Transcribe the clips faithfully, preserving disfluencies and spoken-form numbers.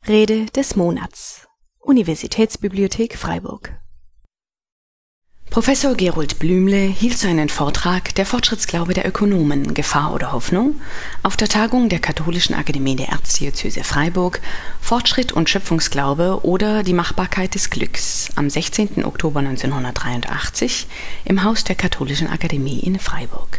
Rede des Monats. Universitätsbibliothek Freiburg. Professor Gerold Blümle hielt so einen Vortrag Der Fortschrittsglaube der Ökonomen, Gefahr oder Hoffnung auf der Tagung der Katholischen Akademie der Erzdiözese Freiburg Fortschritt und Schöpfungsglaube oder die Machbarkeit des Glücks am sechzehnten Oktober neunzehnhundertdreiundachtzig im Haus der Katholischen Akademie in Freiburg.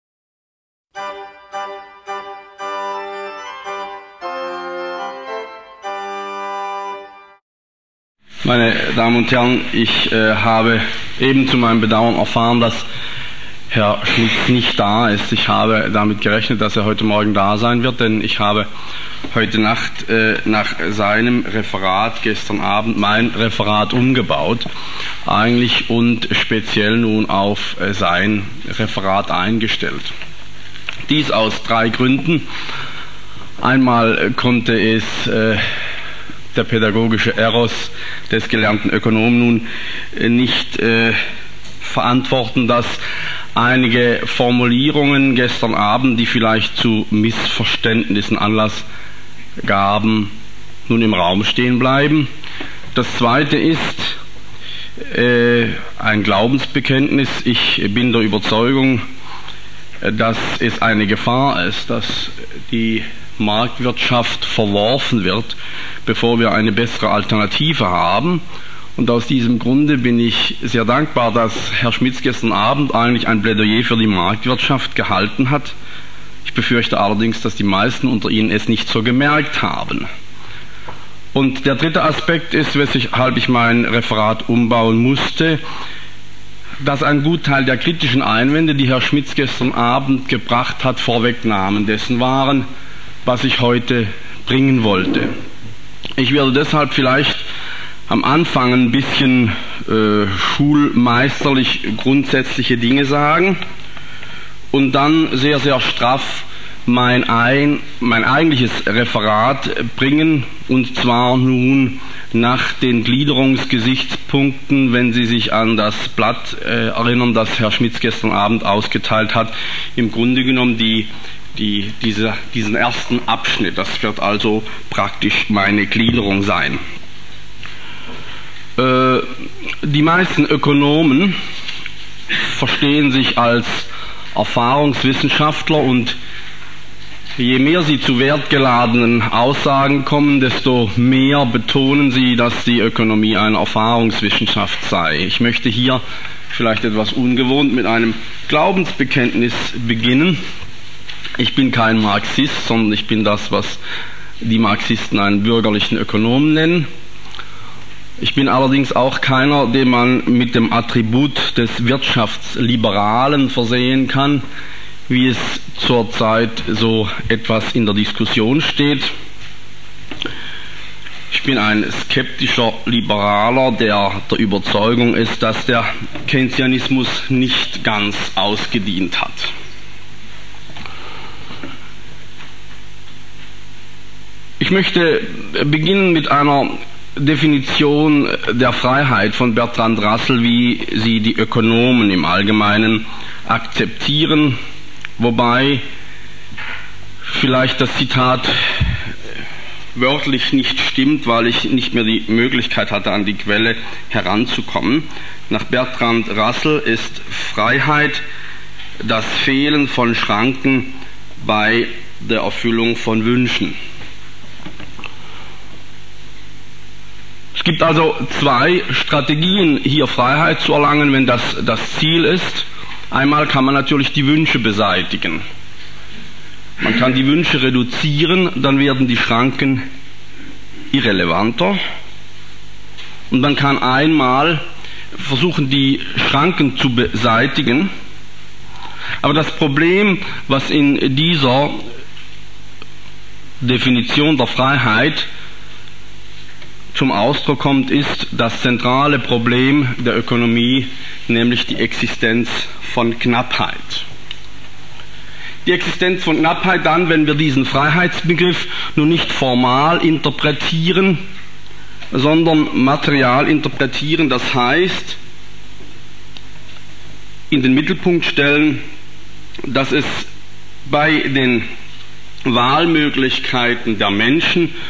Meine Damen und Herren, ich äh, habe eben zu meinem Bedauern erfahren, dass Herr Schmitz nicht da ist. Ich habe damit gerechnet, dass er heute Morgen da sein wird, denn ich habe heute Nacht äh, nach seinem Referat gestern Abend mein Referat umgebaut, eigentlich und speziell nun auf äh, sein Referat eingestellt. Dies aus drei Gründen. Einmal äh, konnte es äh, der pädagogische Eros des gelernten Ökonomen nun äh, nicht äh, verantworten, dass einige Formulierungen gestern Abend, die vielleicht zu Missverständnissen Anlass gaben, nun im Raum stehen bleiben. Das zweite ist äh, ein Glaubensbekenntnis. Ich bin der Überzeugung, dass es eine Gefahr ist, dass die Marktwirtschaft verworfen wird, bevor wir eine bessere Alternative haben. Und aus diesem Grunde bin ich sehr dankbar, dass Herr Schmitz gestern Abend eigentlich ein Plädoyer für die Marktwirtschaft gehalten hat. Ich befürchte allerdings, dass die meisten unter Ihnen es nicht so gemerkt haben. Und der dritte Aspekt ist, weshalb ich mein Referat umbauen musste, dass ein Gutteil der kritischen Einwände, die Herr Schmitz gestern Abend gebracht hat, Vorwegnahmen dessen waren, was ich heute bringen wollte. Ich werde deshalb vielleicht am Anfang ein bisschen äh, schulmeisterlich grundsätzliche Dinge sagen und dann sehr, sehr straff mein, ein, mein eigentliches Referat bringen, und zwar nun nach den Gliederungsgesichtspunkten, wenn Sie sich an das Blatt äh, erinnern, das Herr Schmitz gestern Abend ausgeteilt hat, im Grunde genommen die Die, diese, diesen ersten Abschnitt. Das wird also praktisch meine Gliederung sein. Äh, die meisten Ökonomen verstehen sich als Erfahrungswissenschaftler, und je mehr sie zu wertgeladenen Aussagen kommen, desto mehr betonen sie, dass die Ökonomie eine Erfahrungswissenschaft sei. Ich möchte hier vielleicht etwas ungewohnt mit einem Glaubensbekenntnis beginnen. Ich bin kein Marxist, sondern ich bin das, was die Marxisten einen bürgerlichen Ökonomen nennen. Ich bin allerdings auch keiner, den man mit dem Attribut des Wirtschaftsliberalen versehen kann, wie es zurzeit so etwas in der Diskussion steht. Ich bin ein skeptischer Liberaler, der der Überzeugung ist, dass der Keynesianismus nicht ganz ausgedient hat. Ich möchte beginnen mit einer Definition der Freiheit von Bertrand Russell, wie sie die Ökonomen im Allgemeinen akzeptieren, wobei vielleicht das Zitat wörtlich nicht stimmt, weil ich nicht mehr die Möglichkeit hatte, an die Quelle heranzukommen. Nach Bertrand Russell ist Freiheit das Fehlen von Schranken bei der Erfüllung von Wünschen. Es gibt also zwei Strategien, hier Freiheit zu erlangen, wenn das das Ziel ist. Einmal kann man natürlich die Wünsche beseitigen. Man kann die Wünsche reduzieren, dann werden die Schranken irrelevanter. Und man kann einmal versuchen, die Schranken zu beseitigen. Aber das Problem, was in dieser Definition der Freiheit zum Ausdruck kommt, ist das zentrale Problem der Ökonomie, nämlich die Existenz von Knappheit. Die Existenz von Knappheit dann, wenn wir diesen Freiheitsbegriff nun nicht formal interpretieren, sondern material interpretieren, das heißt, in den Mittelpunkt stellen, dass es bei den Wahlmöglichkeiten der Menschen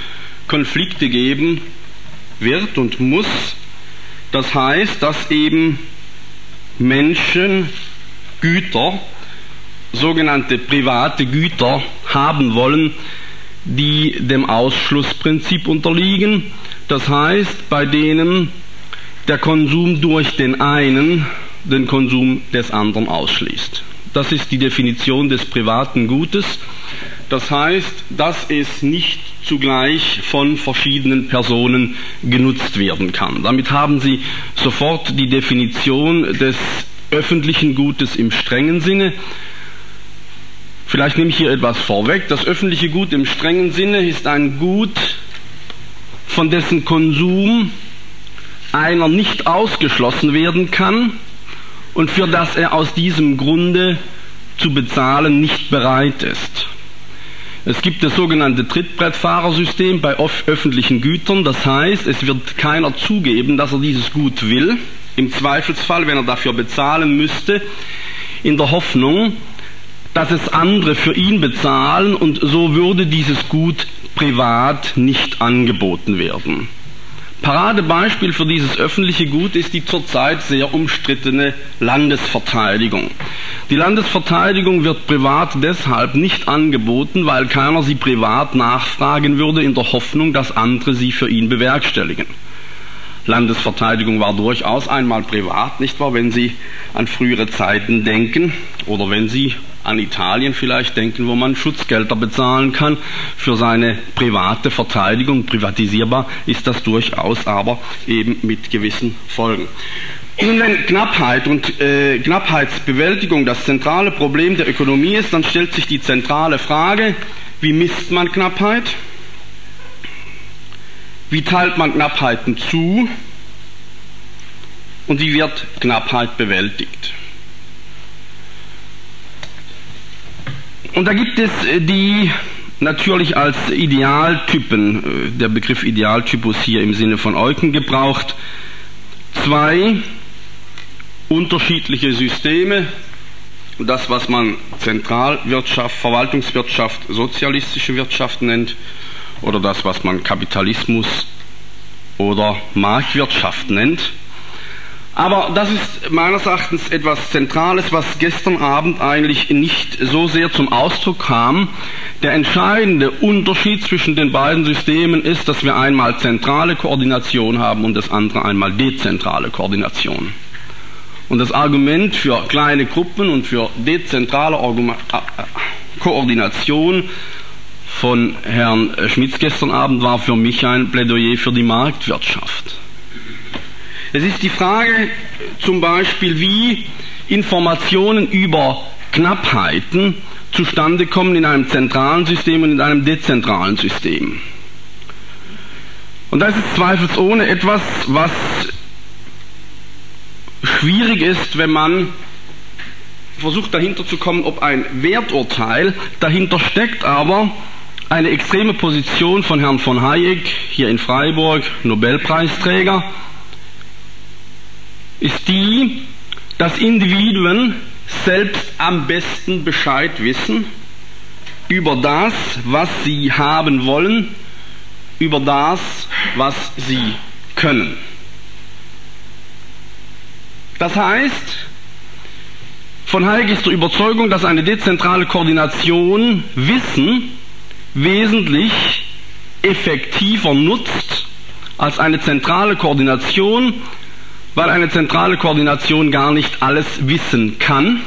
Konflikte geben wird und muss. Das heißt, dass eben Menschen Güter, sogenannte private Güter, haben wollen, die dem Ausschlussprinzip unterliegen. Das heißt, bei denen der Konsum durch den einen den Konsum des anderen ausschließt. Das ist die Definition des privaten Gutes. Das heißt, dass es nicht zugleich von verschiedenen Personen genutzt werden kann. Damit haben Sie sofort die Definition des öffentlichen Gutes im strengen Sinne. Vielleicht nehme ich hier etwas vorweg. Das öffentliche Gut im strengen Sinne ist ein Gut, von dessen Konsum einer nicht ausgeschlossen werden kann und für das er aus diesem Grunde zu bezahlen nicht bereit ist. Es gibt das sogenannte Trittbrettfahrersystem bei öffentlichen Gütern. Das heißt, es wird keiner zugeben, dass er dieses Gut will. Im Zweifelsfall, wenn er dafür bezahlen müsste, in der Hoffnung, dass es andere für ihn bezahlen und so würde dieses Gut privat nicht angeboten werden. Paradebeispiel für dieses öffentliche Gut ist die zurzeit sehr umstrittene Landesverteidigung. Die Landesverteidigung wird privat deshalb nicht angeboten, weil keiner sie privat nachfragen würde in der Hoffnung, dass andere sie für ihn bewerkstelligen. Landesverteidigung war durchaus einmal privat, nicht wahr, wenn Sie an frühere Zeiten denken oder wenn Sie an Italien vielleicht denken, wo man Schutzgelder bezahlen kann für seine private Verteidigung. Privatisierbar ist das durchaus, aber eben mit gewissen Folgen. Nun, wenn Knappheit und äh, Knappheitsbewältigung das zentrale Problem der Ökonomie ist, dann stellt sich die zentrale Frage, wie misst man Knappheit? Wie teilt man Knappheiten zu? Und wie wird Knappheit bewältigt? Und da gibt es die natürlich als Idealtypen, der Begriff Idealtypus hier im Sinne von Eucken gebraucht, zwei unterschiedliche Systeme, das was man Zentralwirtschaft, Verwaltungswirtschaft, sozialistische Wirtschaft nennt, oder das was man Kapitalismus oder Marktwirtschaft nennt. Aber das ist meines Erachtens etwas Zentrales, was gestern Abend eigentlich nicht so sehr zum Ausdruck kam. Der entscheidende Unterschied zwischen den beiden Systemen ist, dass wir einmal zentrale Koordination haben und das andere einmal dezentrale Koordination. Und das Argument für kleine Gruppen und für dezentrale Koordination von Herrn Schmitz gestern Abend war für mich ein Plädoyer für die Marktwirtschaft. Es ist die Frage zum Beispiel, wie Informationen über Knappheiten zustande kommen in einem zentralen System und in einem dezentralen System. Und das ist zweifelsohne etwas, was schwierig ist, wenn man versucht dahinter zu kommen, ob ein Werturteil dahinter steckt, aber eine extreme Position von Herrn von Hayek, hier in Freiburg, Nobelpreisträger, ist die, dass Individuen selbst am besten Bescheid wissen über das, was sie haben wollen, über das, was sie können. Das heißt, von Hayek ist der Überzeugung, dass eine dezentrale Koordination Wissen wesentlich effektiver nutzt als eine zentrale Koordination, weil eine zentrale Koordination gar nicht alles wissen kann.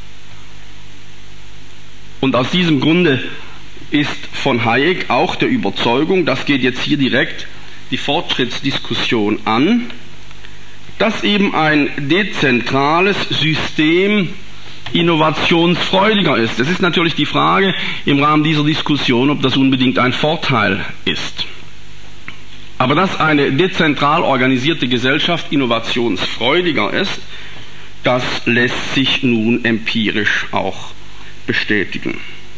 Und aus diesem Grunde ist von Hayek auch der Überzeugung, das geht jetzt hier direkt die Fortschrittsdiskussion an, dass eben ein dezentrales System innovationsfreudiger ist. Es ist natürlich die Frage im Rahmen dieser Diskussion, ob das unbedingt ein Vorteil ist. Aber dass eine dezentral organisierte Gesellschaft innovationsfreudiger ist, das lässt sich nun empirisch auch bestätigen.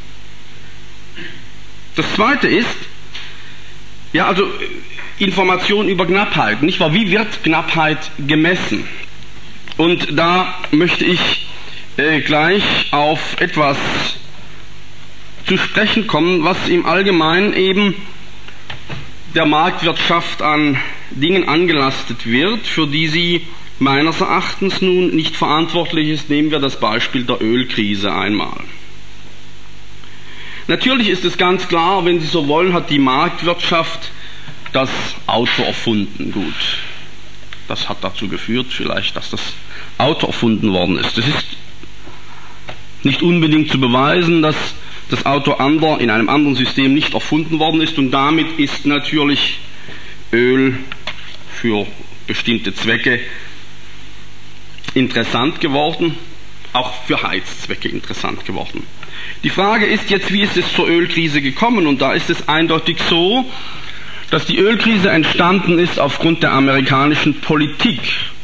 Das Zweite ist, ja, also Information über Knappheit, nicht wahr? Wie wird Knappheit gemessen? Und da möchte ich äh, gleich auf etwas zu sprechen kommen, was im Allgemeinen eben der Marktwirtschaft an Dingen angelastet wird, für die sie meines Erachtens nun nicht verantwortlich ist. Nehmen wir das Beispiel der Ölkrise einmal. Natürlich ist es ganz klar, wenn Sie so wollen, hat die Marktwirtschaft das Auto erfunden. Gut, das hat dazu geführt vielleicht, dass das Auto erfunden worden ist. Es ist nicht unbedingt zu beweisen, dass das Auto ander, in einem anderen System nicht erfunden worden ist, und damit ist natürlich Öl für bestimmte Zwecke interessant geworden, auch für Heizzwecke interessant geworden. Die Frage ist jetzt, wie ist es zur Ölkrise gekommen? Und da ist es eindeutig so, dass die Ölkrise entstanden ist aufgrund der amerikanischen Politik.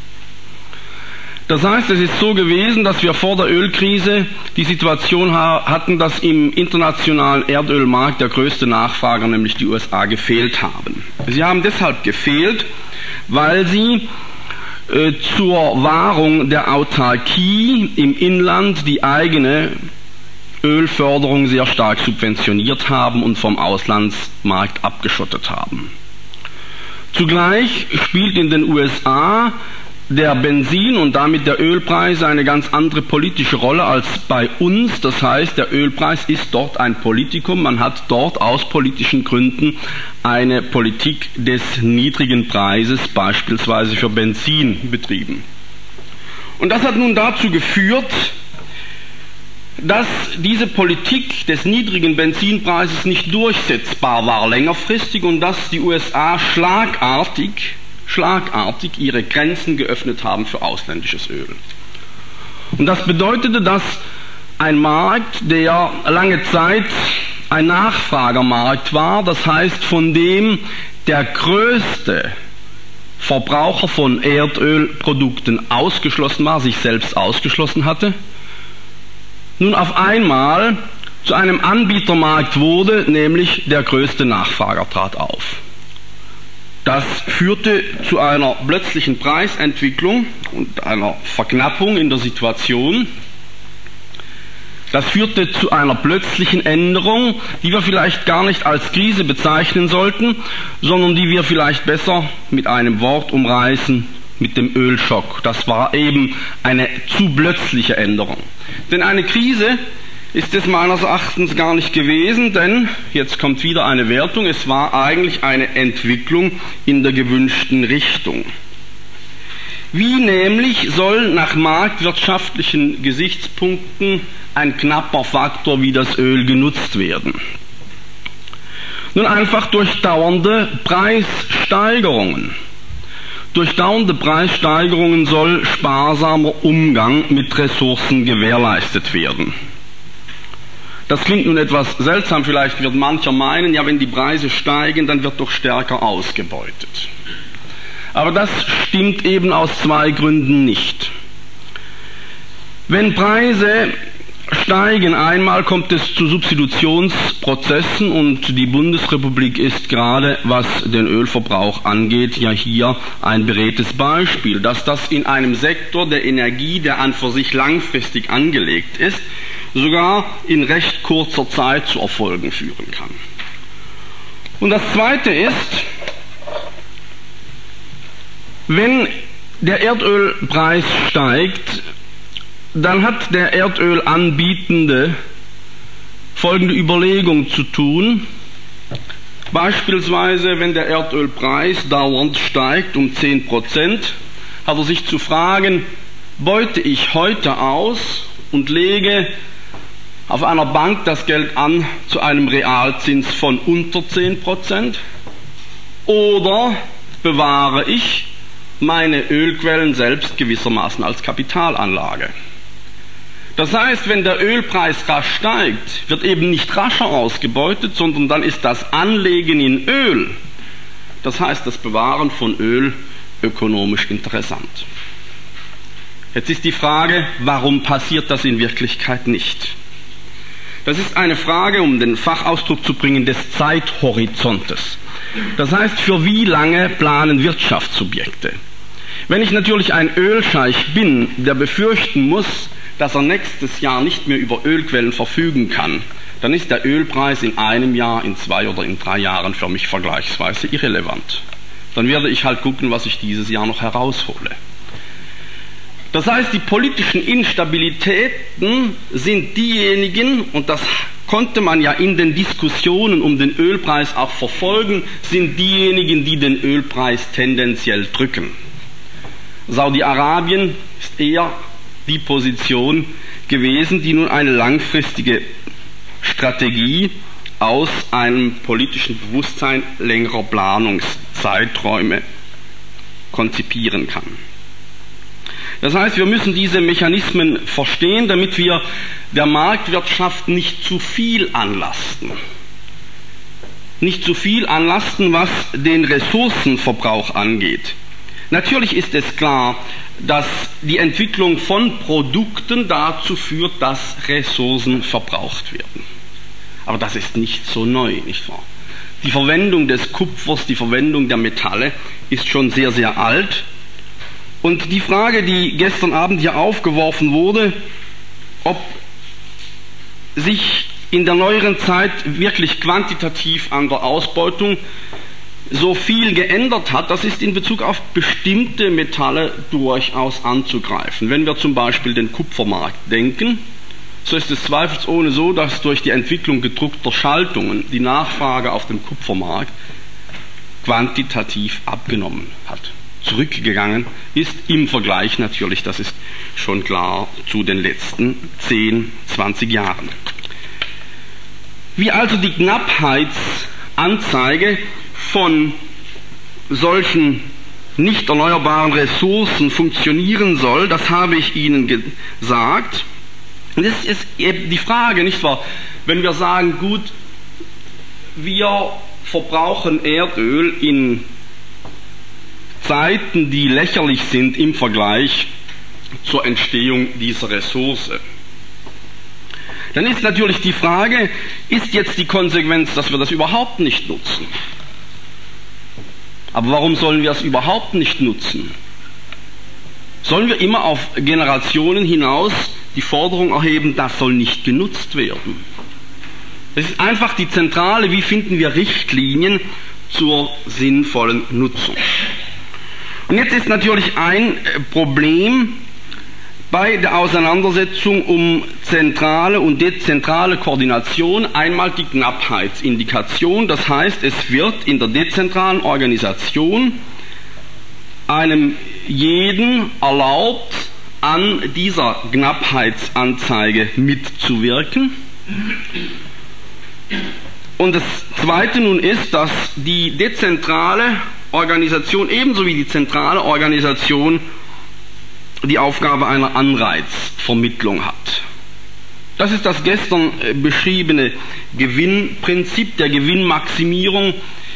Das heißt, es ist so gewesen, dass wir vor der Ölkrise die Situation hatten, dass im internationalen Erdölmarkt der größte Nachfrager, nämlich die U S A, gefehlt haben. Sie haben deshalb gefehlt, weil sie äh, zur Wahrung der Autarkie im Inland die eigene Ölförderung sehr stark subventioniert haben und vom Auslandsmarkt abgeschottet haben. Zugleich spielt in den U S A der Benzin und damit der Ölpreis eine ganz andere politische Rolle als bei uns. Das heißt, der Ölpreis ist dort ein Politikum. Man hat dort aus politischen Gründen eine Politik des niedrigen Preises, beispielsweise für Benzin, betrieben. Und das hat nun dazu geführt, dass diese Politik des niedrigen Benzinpreises nicht durchsetzbar war längerfristig und dass die U S A schlagartig schlagartig ihre Grenzen geöffnet haben für ausländisches Öl. Und das bedeutete, dass ein Markt, der lange Zeit ein Nachfragermarkt war, das heißt, von dem der größte Verbraucher von Erdölprodukten ausgeschlossen war, sich selbst ausgeschlossen hatte, nun auf einmal zu einem Anbietermarkt wurde, nämlich der größte Nachfrager trat auf. Das führte zu einer plötzlichen Preisentwicklung und einer Verknappung in der Situation. Das führte zu einer plötzlichen Änderung, die wir vielleicht gar nicht als Krise bezeichnen sollten, sondern die wir vielleicht besser mit einem Wort umreißen, mit dem Ölschock. Das war eben eine zu plötzliche Änderung. Denn eine Krise ist es meines Erachtens gar nicht gewesen, denn, jetzt kommt wieder eine Wertung, es war eigentlich eine Entwicklung in der gewünschten Richtung. Wie nämlich soll nach marktwirtschaftlichen Gesichtspunkten ein knapper Faktor wie das Öl genutzt werden? Nun einfach durch dauernde Preissteigerungen. Durch dauernde Preissteigerungen soll sparsamer Umgang mit Ressourcen gewährleistet werden. Das klingt nun etwas seltsam, vielleicht wird mancher meinen, ja, wenn die Preise steigen, dann wird doch stärker ausgebeutet. Aber das stimmt eben aus zwei Gründen nicht. Wenn Preise steigen, einmal kommt es zu Substitutionsprozessen und die Bundesrepublik ist gerade, was den Ölverbrauch angeht, ja hier ein beredtes Beispiel, dass das in einem Sektor der Energie, der an für sich langfristig angelegt ist, sogar in recht kurzer Zeit zu Erfolgen führen kann. Und das Zweite ist, wenn der Erdölpreis steigt, dann hat der Erdölanbietende folgende Überlegung zu tun. Beispielsweise, wenn der Erdölpreis dauernd steigt um zehn Prozent, hat er sich zu fragen, beute ich heute aus und lege auf einer Bank das Geld an zu einem Realzins von unter zehn Prozent, oder bewahre ich meine Ölquellen selbst gewissermaßen als Kapitalanlage? Das heißt, wenn der Ölpreis rasch steigt, wird eben nicht rascher ausgebeutet, sondern dann ist das Anlegen in Öl, das heißt das Bewahren von Öl, ökonomisch interessant. Jetzt ist die Frage, warum passiert das in Wirklichkeit nicht? Das ist eine Frage, um den Fachausdruck zu bringen, des Zeithorizontes. Das heißt, für wie lange planen Wirtschaftssubjekte? Wenn ich natürlich ein Ölscheich bin, der befürchten muss, dass er nächstes Jahr nicht mehr über Ölquellen verfügen kann, dann ist der Ölpreis in einem Jahr, in zwei oder in drei Jahren für mich vergleichsweise irrelevant. Dann werde ich halt gucken, was ich dieses Jahr noch heraushole. Das heißt, die politischen Instabilitäten sind diejenigen, und das konnte man ja in den Diskussionen um den Ölpreis auch verfolgen, sind diejenigen, die den Ölpreis tendenziell drücken. Saudi-Arabien ist eher die Position gewesen, die nun eine langfristige Strategie aus einem politischen Bewusstsein längerer Planungszeiträume konzipieren kann. Das heißt, wir müssen diese Mechanismen verstehen, damit wir der Marktwirtschaft nicht zu viel anlasten. Nicht zu viel anlasten, was den Ressourcenverbrauch angeht. Natürlich ist es klar, dass die Entwicklung von Produkten dazu führt, dass Ressourcen verbraucht werden. Aber das ist nicht so neu, nicht wahr? Die Verwendung des Kupfers, die Verwendung der Metalle ist schon sehr, sehr alt. Und die Frage, die gestern Abend hier aufgeworfen wurde, ob sich in der neueren Zeit wirklich quantitativ an der Ausbeutung so viel geändert hat, das ist in Bezug auf bestimmte Metalle durchaus anzugreifen. Wenn wir zum Beispiel den Kupfermarkt denken, so ist es zweifelsohne so, dass durch die Entwicklung gedruckter Schaltungen die Nachfrage auf dem Kupfermarkt quantitativ abgenommen hat, zurückgegangen ist, im Vergleich natürlich, das ist schon klar, zu den letzten zehn, zwanzig Jahren. Wie also die Knappheitsanzeige von solchen nicht erneuerbaren Ressourcen funktionieren soll, das habe ich Ihnen gesagt. Und das ist eben die Frage, nicht wahr? Wenn wir sagen, gut, wir verbrauchen Erdöl in Zeiten, die lächerlich sind im Vergleich zur Entstehung dieser Ressource, dann ist natürlich die Frage, ist jetzt die Konsequenz, dass wir das überhaupt nicht nutzen? Aber warum sollen wir es überhaupt nicht nutzen? Sollen wir immer auf Generationen hinaus die Forderung erheben, das soll nicht genutzt werden? Das ist einfach die zentrale, wie finden wir Richtlinien zur sinnvollen Nutzung? Und jetzt ist natürlich ein Problem bei der Auseinandersetzung um zentrale und dezentrale Koordination einmal die Knappheitsindikation. Das heißt, es wird in der dezentralen Organisation einem jeden erlaubt, an dieser Knappheitsanzeige mitzuwirken. Und das Zweite nun ist, dass die dezentrale Organisation ebenso wie die zentrale Organisation die Aufgabe einer Anreizvermittlung hat. Das ist das gestern beschriebene Gewinnprinzip der Gewinnmaximierung.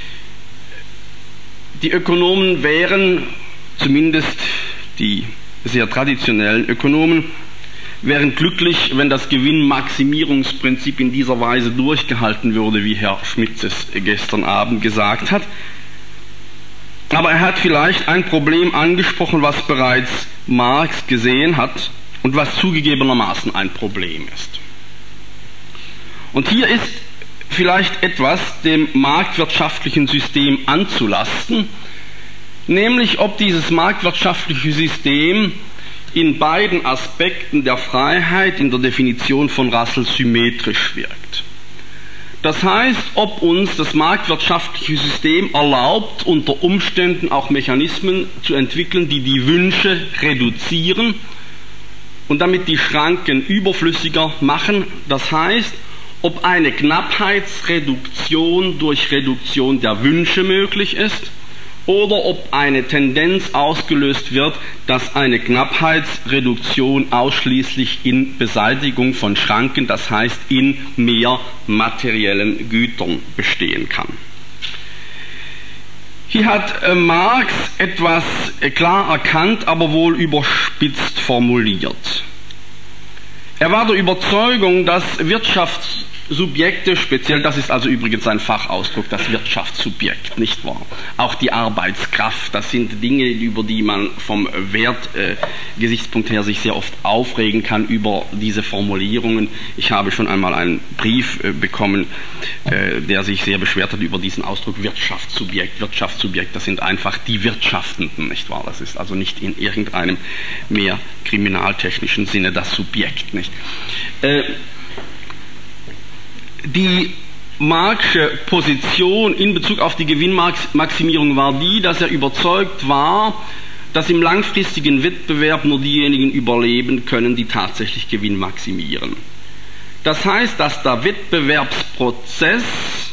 Die Ökonomen wären, zumindest die sehr traditionellen Ökonomen, wären glücklich, wenn das Gewinnmaximierungsprinzip in dieser Weise durchgehalten würde, wie Herr Schmitz es gestern Abend gesagt hat. Aber er hat vielleicht ein Problem angesprochen, was bereits Marx gesehen hat und was zugegebenermaßen ein Problem ist. Und hier ist vielleicht etwas dem marktwirtschaftlichen System anzulasten, nämlich ob dieses marktwirtschaftliche System in beiden Aspekten der Freiheit in der Definition von Russell symmetrisch wirkt. Das heißt, ob uns das marktwirtschaftliche System erlaubt, unter Umständen auch Mechanismen zu entwickeln, die die Wünsche reduzieren und damit die Schranken überflüssiger machen. Das heißt, ob eine Knappheitsreduktion durch Reduktion der Wünsche möglich ist oder ob eine Tendenz ausgelöst wird, dass eine Knappheitsreduktion ausschließlich in Beseitigung von Schranken, das heißt in mehr materiellen Gütern bestehen kann. Hier hat Marx etwas klar erkannt, aber wohl überspitzt formuliert. Er war der Überzeugung, dass Wirtschafts- Subjekte, speziell, das ist also übrigens ein Fachausdruck, das Wirtschaftssubjekt, nicht wahr? Auch die Arbeitskraft, das sind Dinge, über die man vom Wertgesichtspunkt äh, her sich sehr oft aufregen kann, über diese Formulierungen. Ich habe schon einmal einen Brief äh, bekommen, äh, der sich sehr beschwert hat über diesen Ausdruck Wirtschaftssubjekt. Wirtschaftssubjekt, das sind einfach die Wirtschaftenden, nicht wahr? Das ist also nicht in irgendeinem mehr kriminaltechnischen Sinne das Subjekt, nicht? Äh, Die Marx'sche Position in Bezug auf die Gewinnmaximierung war die, dass er überzeugt war, dass im langfristigen Wettbewerb nur diejenigen überleben können, die tatsächlich Gewinn maximieren. Das heißt, dass der Wettbewerbsprozess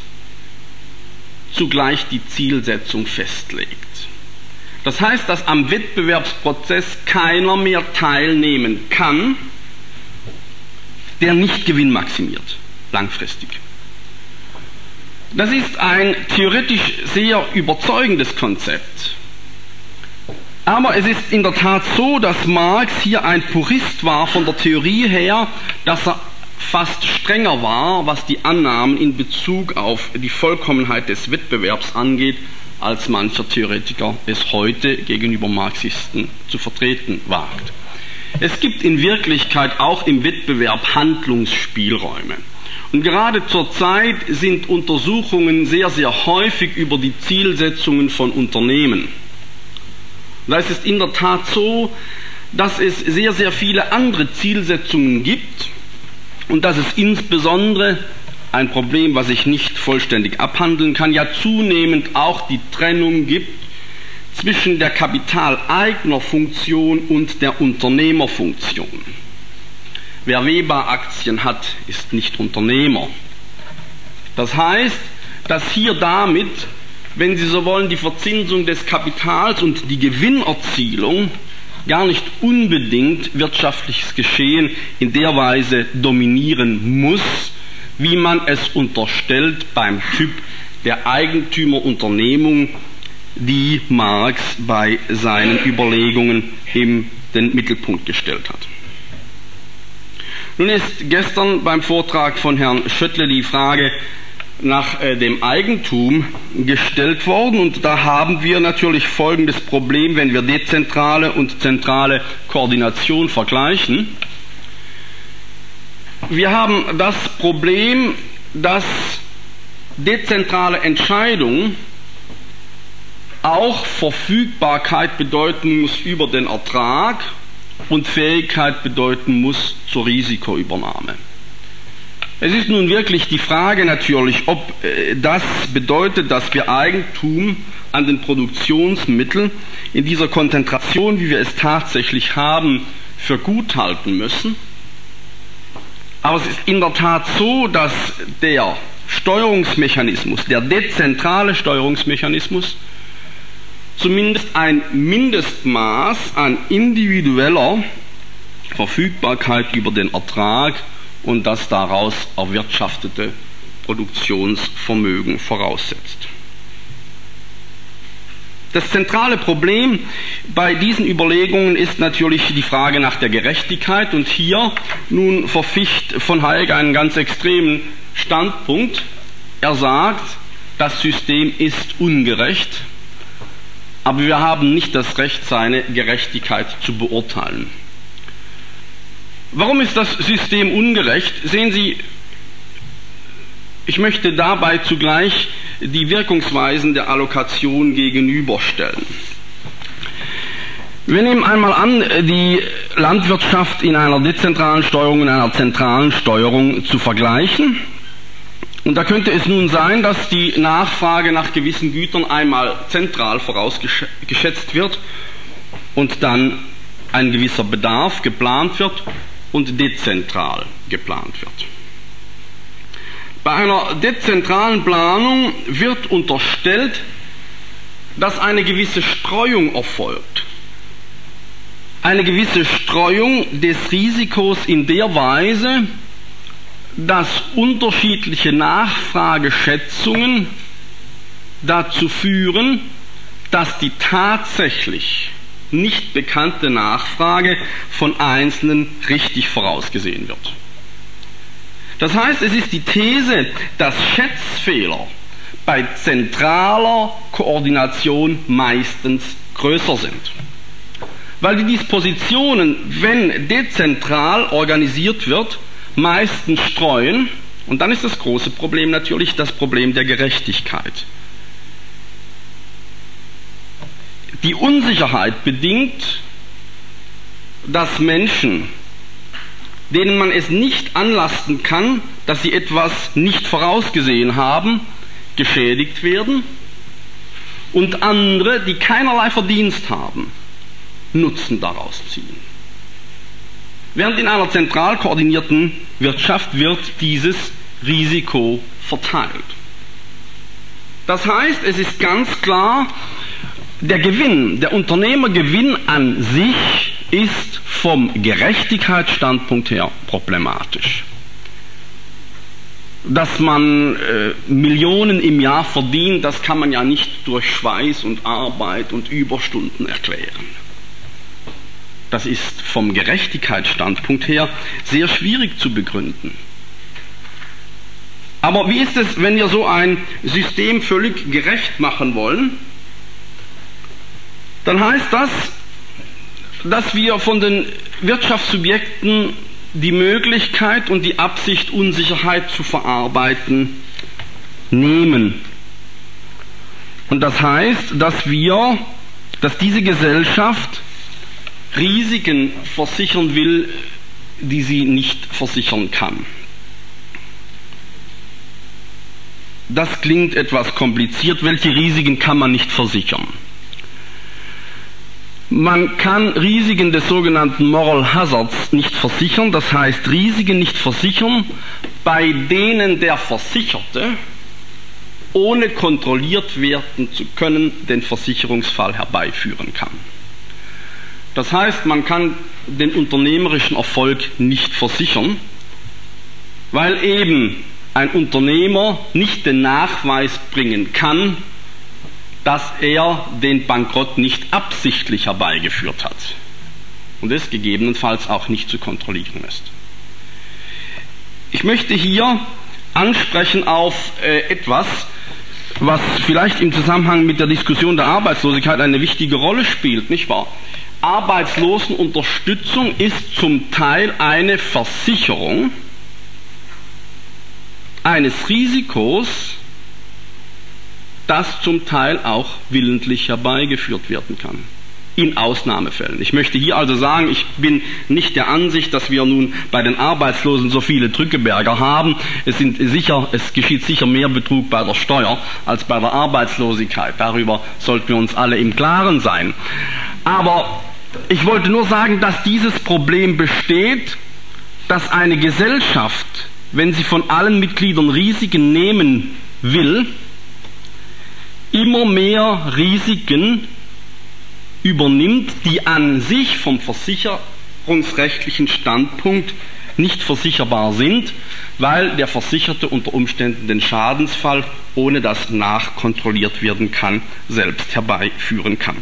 zugleich die Zielsetzung festlegt. Das heißt, dass am Wettbewerbsprozess keiner mehr teilnehmen kann, der nicht Gewinn maximiert. Langfristig. Das ist ein theoretisch sehr überzeugendes Konzept. Aber es ist in der Tat so, dass Marx hier ein Purist war von der Theorie her, dass er fast strenger war, was die Annahmen in Bezug auf die Vollkommenheit des Wettbewerbs angeht, als mancher Theoretiker es heute gegenüber Marxisten zu vertreten wagt. Es gibt in Wirklichkeit auch im Wettbewerb Handlungsspielräume. Und gerade zur Zeit sind Untersuchungen sehr, sehr häufig über die Zielsetzungen von Unternehmen. Da ist es in der Tat so, dass es sehr, sehr viele andere Zielsetzungen gibt und dass es insbesondere ein Problem, was ich nicht vollständig abhandeln kann, ja zunehmend auch die Trennung gibt zwischen der Kapitaleignerfunktion und der Unternehmerfunktion. Wer Weber-Aktien hat, ist nicht Unternehmer. Das heißt, dass hier damit, wenn Sie so wollen, die Verzinsung des Kapitals und die Gewinnerzielung gar nicht unbedingt wirtschaftliches Geschehen in der Weise dominieren muss, wie man es unterstellt beim Typ der Eigentümerunternehmung, die Marx bei seinen Überlegungen in den Mittelpunkt gestellt hat. Nun ist gestern beim Vortrag von Herrn Schöttle die Frage nach äh, dem Eigentum gestellt worden, und da haben wir natürlich folgendes Problem, wenn wir dezentrale und zentrale Koordination vergleichen. Wir haben das Problem, dass dezentrale Entscheidungen auch Verfügbarkeit bedeuten muss über den Ertrag und Fähigkeit bedeuten muss zur Risikoübernahme. Es ist nun wirklich die Frage natürlich, ob äh, das bedeutet, dass wir Eigentum an den Produktionsmitteln in dieser Konzentration, wie wir es tatsächlich haben, für gut halten müssen. Aber es ist in der Tat so, dass der Steuerungsmechanismus, der dezentrale Steuerungsmechanismus, zumindest ein Mindestmaß an individueller Verfügbarkeit über den Ertrag und das daraus erwirtschaftete Produktionsvermögen voraussetzt. Das zentrale Problem bei diesen Überlegungen ist natürlich die Frage nach der Gerechtigkeit, und hier nun verficht von Hayek einen ganz extremen Standpunkt. Er sagt, das System ist ungerecht, aber wir haben nicht das Recht, seine Gerechtigkeit zu beurteilen. Warum ist das System ungerecht? Sehen Sie, ich möchte dabei zugleich die Wirkungsweisen der Allokation gegenüberstellen. Wir nehmen einmal an, die Landwirtschaft in einer dezentralen Steuerung und einer zentralen Steuerung zu vergleichen. Und da könnte es nun sein, dass die Nachfrage nach gewissen Gütern einmal zentral vorausgeschätzt wird und dann ein gewisser Bedarf geplant wird und dezentral geplant wird. Bei einer dezentralen Planung wird unterstellt, dass eine gewisse Streuung erfolgt. Eine gewisse Streuung des Risikos in der Weise, dass unterschiedliche Nachfrageschätzungen dazu führen, dass die tatsächlich nicht bekannte Nachfrage von Einzelnen richtig vorausgesehen wird. Das heißt, es ist die These, dass Schätzfehler bei zentraler Koordination meistens größer sind. Weil die Dispositionen, wenn dezentral organisiert wird, meistens streuen. Und dann ist das große Problem natürlich das Problem der Gerechtigkeit. Die Unsicherheit bedingt, dass Menschen, denen man es nicht anlasten kann, dass sie etwas nicht vorausgesehen haben, geschädigt werden und andere, die keinerlei Verdienst haben, Nutzen daraus ziehen. Während in einer zentral koordinierten Wirtschaft wird dieses Risiko verteilt. Das heißt, es ist ganz klar, der Gewinn, der Unternehmergewinn an sich ist vom Gerechtigkeitsstandpunkt her problematisch. Dass man äh, Millionen im Jahr verdient, das kann man ja nicht durch Schweiß und Arbeit und Überstunden erklären. Das ist vom Gerechtigkeitsstandpunkt her sehr schwierig zu begründen. Aber wie ist es, wenn wir so ein System völlig gerecht machen wollen? Dann heißt das, dass wir von den Wirtschaftssubjekten die Möglichkeit und die Absicht, Unsicherheit zu verarbeiten, nehmen. Und das heißt, dass wir, dass diese Gesellschaft Risiken versichern will, die sie nicht versichern kann. Das klingt etwas kompliziert. Welche Risiken kann man nicht versichern? Man kann Risiken des sogenannten Moral Hazards nicht versichern, das heißt Risiken nicht versichern, bei denen der Versicherte, ohne kontrolliert werden zu können, den Versicherungsfall herbeiführen kann. Das heißt, man kann den unternehmerischen Erfolg nicht versichern, weil eben ein Unternehmer nicht den Nachweis bringen kann, dass er den Bankrott nicht absichtlich herbeigeführt hat und es gegebenenfalls auch nicht zu kontrollieren ist. Ich möchte hier ansprechen auf äh, etwas, was vielleicht im Zusammenhang mit der Diskussion der Arbeitslosigkeit eine wichtige Rolle spielt, nicht wahr? Arbeitslosenunterstützung ist zum Teil eine Versicherung eines Risikos, das zum Teil auch willentlich herbeigeführt werden kann. In Ausnahmefällen. Ich möchte hier also sagen, ich bin nicht der Ansicht, dass wir nun bei den Arbeitslosen so viele Drückeberger haben. Es, sind sicher, es geschieht sicher mehr Betrug bei der Steuer als bei der Arbeitslosigkeit. Darüber sollten wir uns alle im Klaren sein. Aber ich wollte nur sagen, dass dieses Problem besteht, dass eine Gesellschaft, wenn sie von allen Mitgliedern Risiken nehmen will, immer mehr Risiken übernimmt, die an sich vom versicherungsrechtlichen Standpunkt nicht versicherbar sind, weil der Versicherte unter Umständen den Schadensfall, ohne dass nachkontrolliert werden kann, selbst herbeiführen kann.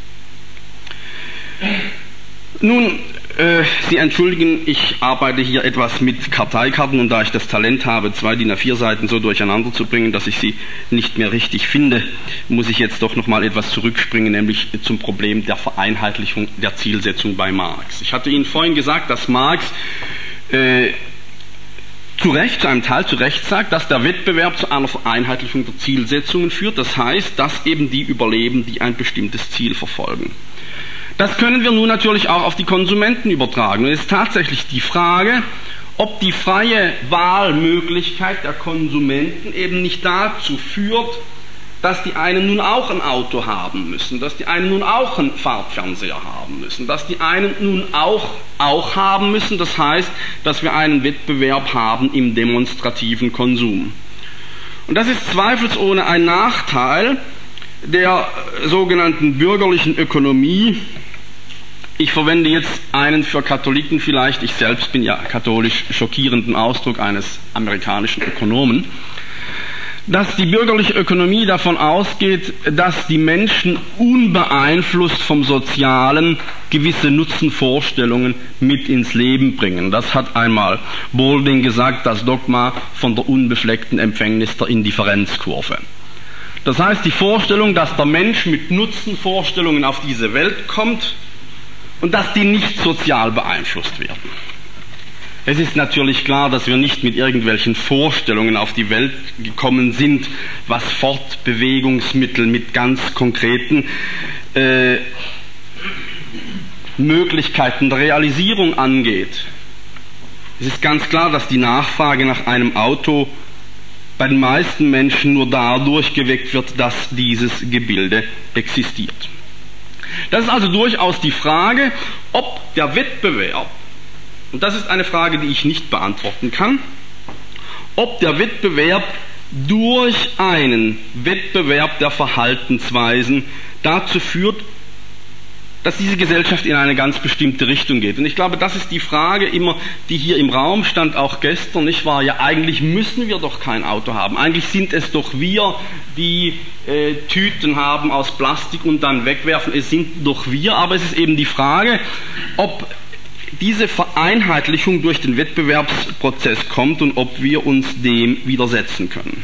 Nun, äh, Sie entschuldigen, ich arbeite hier etwas mit Karteikarten und da ich das Talent habe, zwei D I N A vier Seiten so durcheinander zu bringen, dass ich sie nicht mehr richtig finde, muss ich jetzt doch nochmal etwas zurückspringen, nämlich zum Problem der Vereinheitlichung der Zielsetzung bei Marx. Ich hatte Ihnen vorhin gesagt, dass Marx äh, zu Recht, zu einem Teil zu Recht sagt, dass der Wettbewerb zu einer Vereinheitlichung der Zielsetzungen führt. Das heißt, dass eben die überleben, die ein bestimmtes Ziel verfolgen. Das können wir nun natürlich auch auf die Konsumenten übertragen. Und es ist tatsächlich die Frage, ob die freie Wahlmöglichkeit der Konsumenten eben nicht dazu führt, dass die einen nun auch ein Auto haben müssen, dass die einen nun auch einen Farbfernseher haben müssen, dass die einen nun auch, auch haben müssen. Das heißt, dass wir einen Wettbewerb haben im demonstrativen Konsum. Und das ist zweifelsohne ein Nachteil der sogenannten bürgerlichen Ökonomie. Ich verwende jetzt einen für Katholiken vielleicht, ich selbst bin ja katholisch, schockierenden Ausdruck eines amerikanischen Ökonomen. dass die bürgerliche Ökonomie davon ausgeht, dass die Menschen unbeeinflusst vom Sozialen gewisse Nutzenvorstellungen mit ins Leben bringen. Das hat einmal Boulding gesagt, das Dogma von der unbefleckten Empfängnis der Indifferenzkurve. Das heißt, die Vorstellung, dass der Mensch mit Nutzenvorstellungen auf diese Welt kommt und dass die nicht sozial beeinflusst werden. Es ist natürlich klar, dass wir nicht mit irgendwelchen Vorstellungen auf die Welt gekommen sind, was Fortbewegungsmittel mit ganz konkreten äh, Möglichkeiten der Realisierung angeht. Es ist ganz klar, dass die Nachfrage nach einem Auto bei den meisten Menschen nur dadurch geweckt wird, dass dieses Gebilde existiert. Das ist also durchaus die Frage, ob der Wettbewerb, und das ist eine Frage, die ich nicht beantworten kann, ob der Wettbewerb durch einen Wettbewerb der Verhaltensweisen dazu führt, dass diese Gesellschaft in eine ganz bestimmte Richtung geht. Und ich glaube, das ist die Frage immer, die hier im Raum stand, auch gestern, nicht wahr? Ja, eigentlich müssen wir doch kein Auto haben. Eigentlich sind es doch wir, die äh, Tüten haben aus Plastik und dann wegwerfen. Es sind doch wir, aber es ist eben die Frage, ob diese Vereinheitlichung durch den Wettbewerbsprozess kommt und ob wir uns dem widersetzen können.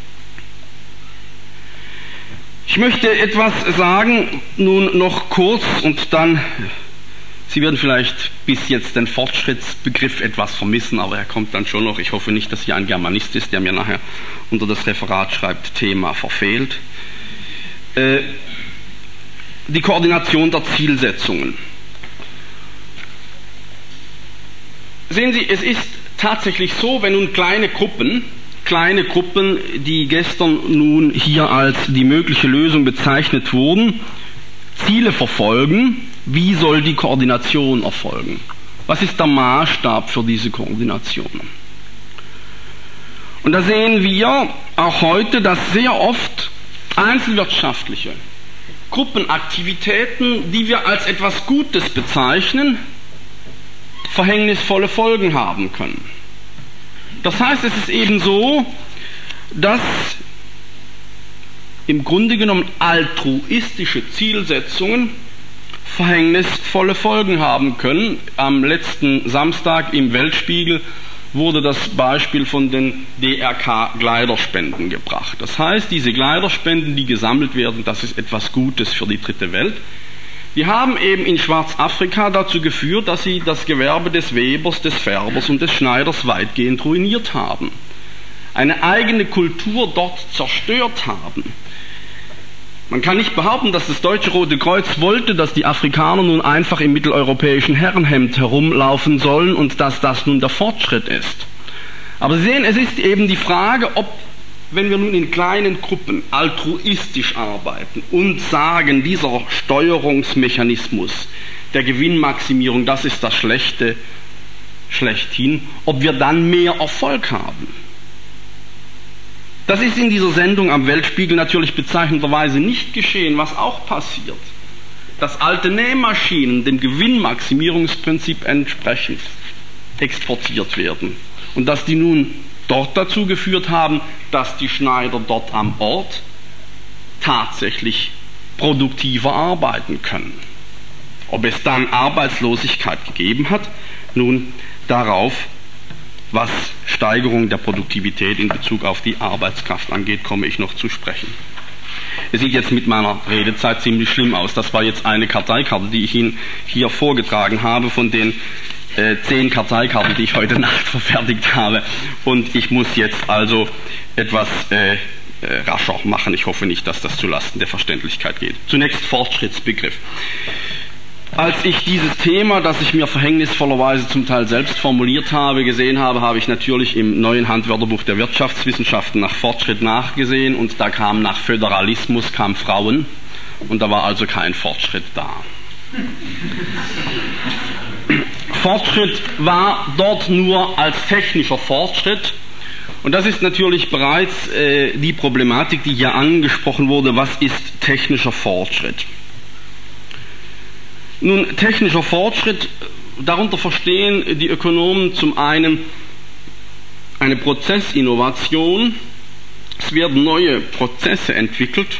Ich möchte etwas sagen, nun noch kurz, und dann, Sie werden vielleicht bis jetzt den Fortschrittsbegriff etwas vermissen, aber er kommt dann schon noch. Ich hoffe nicht, dass hier ein Germanist ist, der mir nachher unter das Referat schreibt, Thema verfehlt. Äh, die Koordination der Zielsetzungen. Sehen Sie, es ist tatsächlich so, wenn nun kleine Gruppen, kleine Gruppen, die gestern nun hier als die mögliche Lösung bezeichnet wurden, Ziele verfolgen, wie soll die Koordination erfolgen? Was ist der Maßstab für diese Koordination? Und da sehen wir auch heute, dass sehr oft einzelwirtschaftliche Gruppenaktivitäten, die wir als etwas Gutes bezeichnen, verhängnisvolle Folgen haben können. Das heißt, es ist eben so, dass im Grunde genommen altruistische Zielsetzungen verhängnisvolle Folgen haben können. Am letzten Samstag im Weltspiegel wurde das Beispiel von den D R K-Kleiderspenden gebracht. Das heißt, diese Kleiderspenden, die gesammelt werden, das ist etwas Gutes für die dritte Welt. Die haben eben in Schwarzafrika dazu geführt, dass sie das Gewerbe des Webers, des Färbers und des Schneiders weitgehend ruiniert haben. Eine eigene Kultur dort zerstört haben. Man kann nicht behaupten, dass das Deutsche Rote Kreuz wollte, dass die Afrikaner nun einfach im mitteleuropäischen Herrenhemd herumlaufen sollen und dass das nun der Fortschritt ist. Aber Sie sehen, es ist eben die Frage, ob, wenn wir nun in kleinen Gruppen altruistisch arbeiten und sagen, dieser Steuerungsmechanismus der Gewinnmaximierung, das ist das Schlechte schlechthin, ob wir dann mehr Erfolg haben. Das ist in dieser Sendung am Weltspiegel natürlich bezeichnenderweise nicht geschehen, was auch passiert. Dass alte Nähmaschinen dem Gewinnmaximierungsprinzip entsprechend exportiert werden und dass die nun dort dazu geführt haben, dass die Schneider dort am Ort tatsächlich produktiver arbeiten können. Ob es dann Arbeitslosigkeit gegeben hat, nun darauf, was Steigerung der Produktivität in Bezug auf die Arbeitskraft angeht, komme ich noch zu sprechen. Es sieht jetzt mit meiner Redezeit ziemlich schlimm aus. Das war jetzt eine Karteikarte, die ich Ihnen hier vorgetragen habe von den äh, zehn Karteikarten, die ich heute Nacht verfertigt habe. Und ich muss jetzt also etwas äh, äh, rascher machen. Ich hoffe nicht, dass das zulasten der Verständlichkeit geht. Zunächst Fortschrittsbegriff. Als ich dieses Thema, das ich mir verhängnisvollerweise zum Teil selbst formuliert habe, gesehen habe, habe ich natürlich im neuen Handwörterbuch der Wirtschaftswissenschaften nach Fortschritt nachgesehen und da kam nach Föderalismus kam Frauen und da war also kein Fortschritt da. Fortschritt war dort nur als technischer Fortschritt und das ist natürlich bereits äh, die Problematik, die hier angesprochen wurde, was ist technischer Fortschritt? Nun, technischer Fortschritt, darunter verstehen die Ökonomen zum einen eine Prozessinnovation, es werden neue Prozesse entwickelt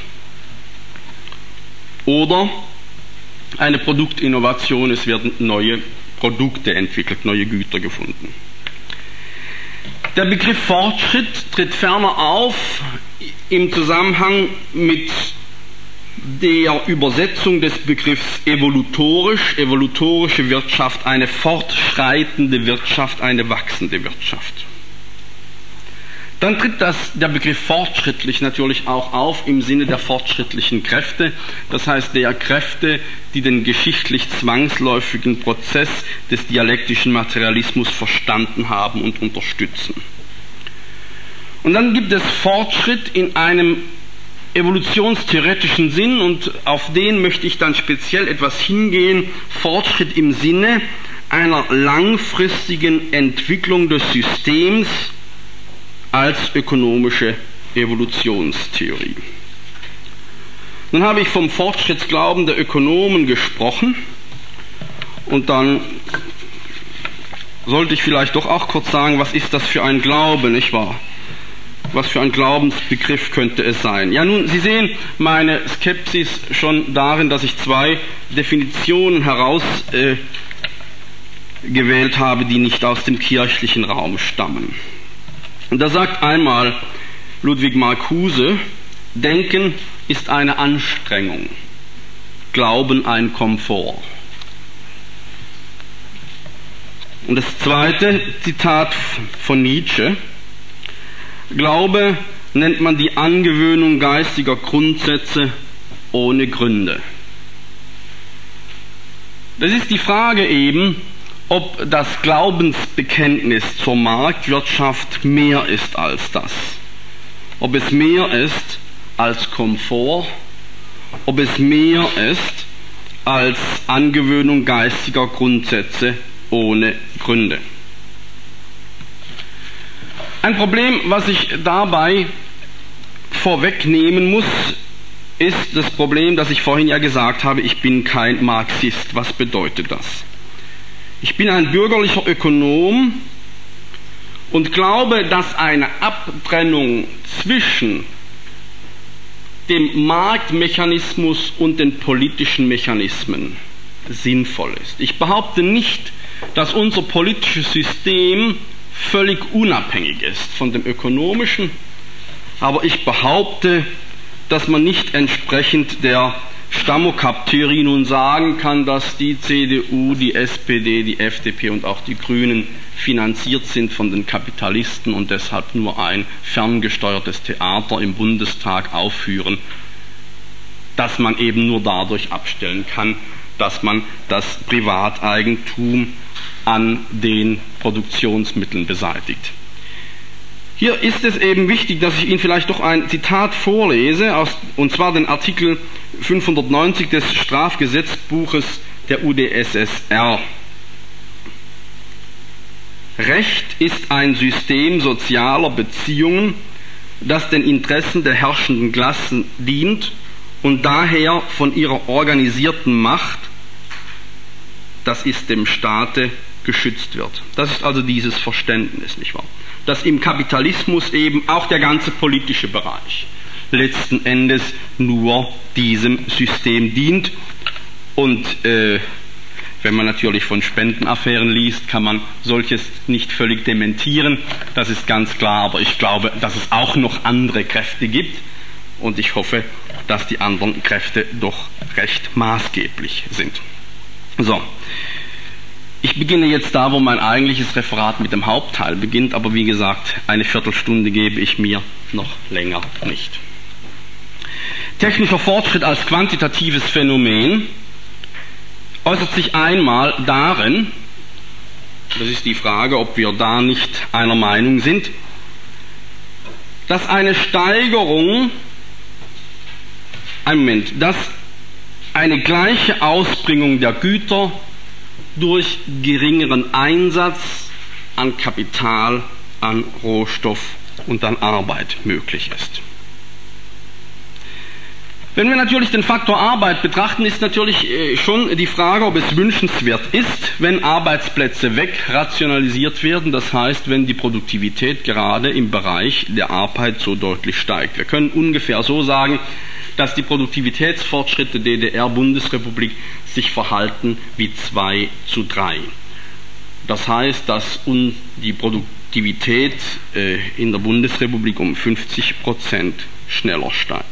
oder eine Produktinnovation, es werden neue Produkte entwickelt, neue Güter gefunden. Der Begriff Fortschritt tritt ferner auf im Zusammenhang mit der Übersetzung des Begriffs evolutorisch, evolutorische Wirtschaft, eine fortschreitende Wirtschaft, eine wachsende Wirtschaft. Dann tritt das, der Begriff fortschrittlich natürlich auch auf im Sinne der fortschrittlichen Kräfte, das heißt der Kräfte, die den geschichtlich zwangsläufigen Prozess des dialektischen Materialismus verstanden haben und unterstützen. Und dann gibt es Fortschritt in einem evolutionstheoretischen Sinn, und auf den möchte ich dann speziell etwas hingehen, Fortschritt im Sinne einer langfristigen Entwicklung des Systems als ökonomische Evolutionstheorie. Nun habe ich vom Fortschrittsglauben der Ökonomen gesprochen, und dann sollte ich vielleicht doch auch kurz sagen, was ist das für ein Glaube, nicht wahr? Was für ein Glaubensbegriff könnte es sein? Ja, nun, Sie sehen meine Skepsis schon darin, dass ich zwei Definitionen herausgewählt äh, habe, die nicht aus dem kirchlichen Raum stammen. Und da sagt einmal Ludwig Marcuse, Denken ist eine Anstrengung, Glauben ein Komfort. Und das zweite Zitat von Nietzsche, Glaube nennt man die Angewöhnung geistiger Grundsätze ohne Gründe. Das ist die Frage eben, ob das Glaubensbekenntnis zur Marktwirtschaft mehr ist als das. Ob es mehr ist als Komfort, ob es mehr ist als Angewöhnung geistiger Grundsätze ohne Gründe. Ein Problem, was ich dabei vorwegnehmen muss, ist das Problem, das ich vorhin ja gesagt habe, ich bin kein Marxist. Was bedeutet das? Ich bin ein bürgerlicher Ökonom und glaube, dass eine Abtrennung zwischen dem Marktmechanismus und den politischen Mechanismen sinnvoll ist. Ich behaupte nicht, dass unser politisches System völlig unabhängig ist von dem ökonomischen, aber ich behaupte, dass man nicht entsprechend der Stammokap-Theorie nun sagen kann, dass die C D U, die S P D, die F D P und auch die Grünen finanziert sind von den Kapitalisten und deshalb nur ein ferngesteuertes Theater im Bundestag aufführen, dass man eben nur dadurch abstellen kann, dass man das Privateigentum an den Produktionsmitteln beseitigt. Hier ist es eben wichtig, dass ich Ihnen vielleicht doch ein Zitat vorlese, aus, und zwar den Artikel fünfhundertneunzig des Strafgesetzbuches der U d S S R. Recht ist ein System sozialer Beziehungen, das den Interessen der herrschenden Klassen dient und daher von ihrer organisierten Macht, das ist dem Staate, geschützt wird. Das ist also dieses Verständnis, nicht wahr? Dass im Kapitalismus eben auch der ganze politische Bereich letzten Endes nur diesem System dient. Und äh, wenn man natürlich von Spendenaffären liest, kann man solches nicht völlig dementieren. Das ist ganz klar, aber ich glaube, dass es auch noch andere Kräfte gibt. Und ich hoffe, dass die anderen Kräfte doch recht maßgeblich sind. So. Ich beginne jetzt da, wo mein eigentliches Referat mit dem Hauptteil beginnt, aber wie gesagt, eine Viertelstunde gebe ich mir, noch länger nicht. Technischer Fortschritt als quantitatives Phänomen äußert sich einmal darin, das ist die Frage, ob wir da nicht einer Meinung sind, dass eine Steigerung, ein Moment, dass eine gleiche Ausbringung der Güter durch geringeren Einsatz an Kapital, an Rohstoff und an Arbeit möglich ist. Wenn wir natürlich den Faktor Arbeit betrachten, ist natürlich schon die Frage, ob es wünschenswert ist, wenn Arbeitsplätze wegrationalisiert werden, das heißt, wenn die Produktivität gerade im Bereich der Arbeit so deutlich steigt. Wir können ungefähr so sagen, dass die Produktivitätsfortschritte der D D R-Bundesrepublik sich verhalten wie zwei zu drei. Das heißt, dass die Produktivität in der Bundesrepublik um fünfzig Prozent schneller steigt.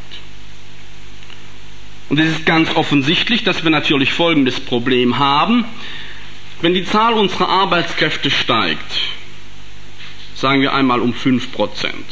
Und es ist ganz offensichtlich, dass wir natürlich folgendes Problem haben. Wenn die Zahl unserer Arbeitskräfte steigt, sagen wir einmal um fünf Prozent,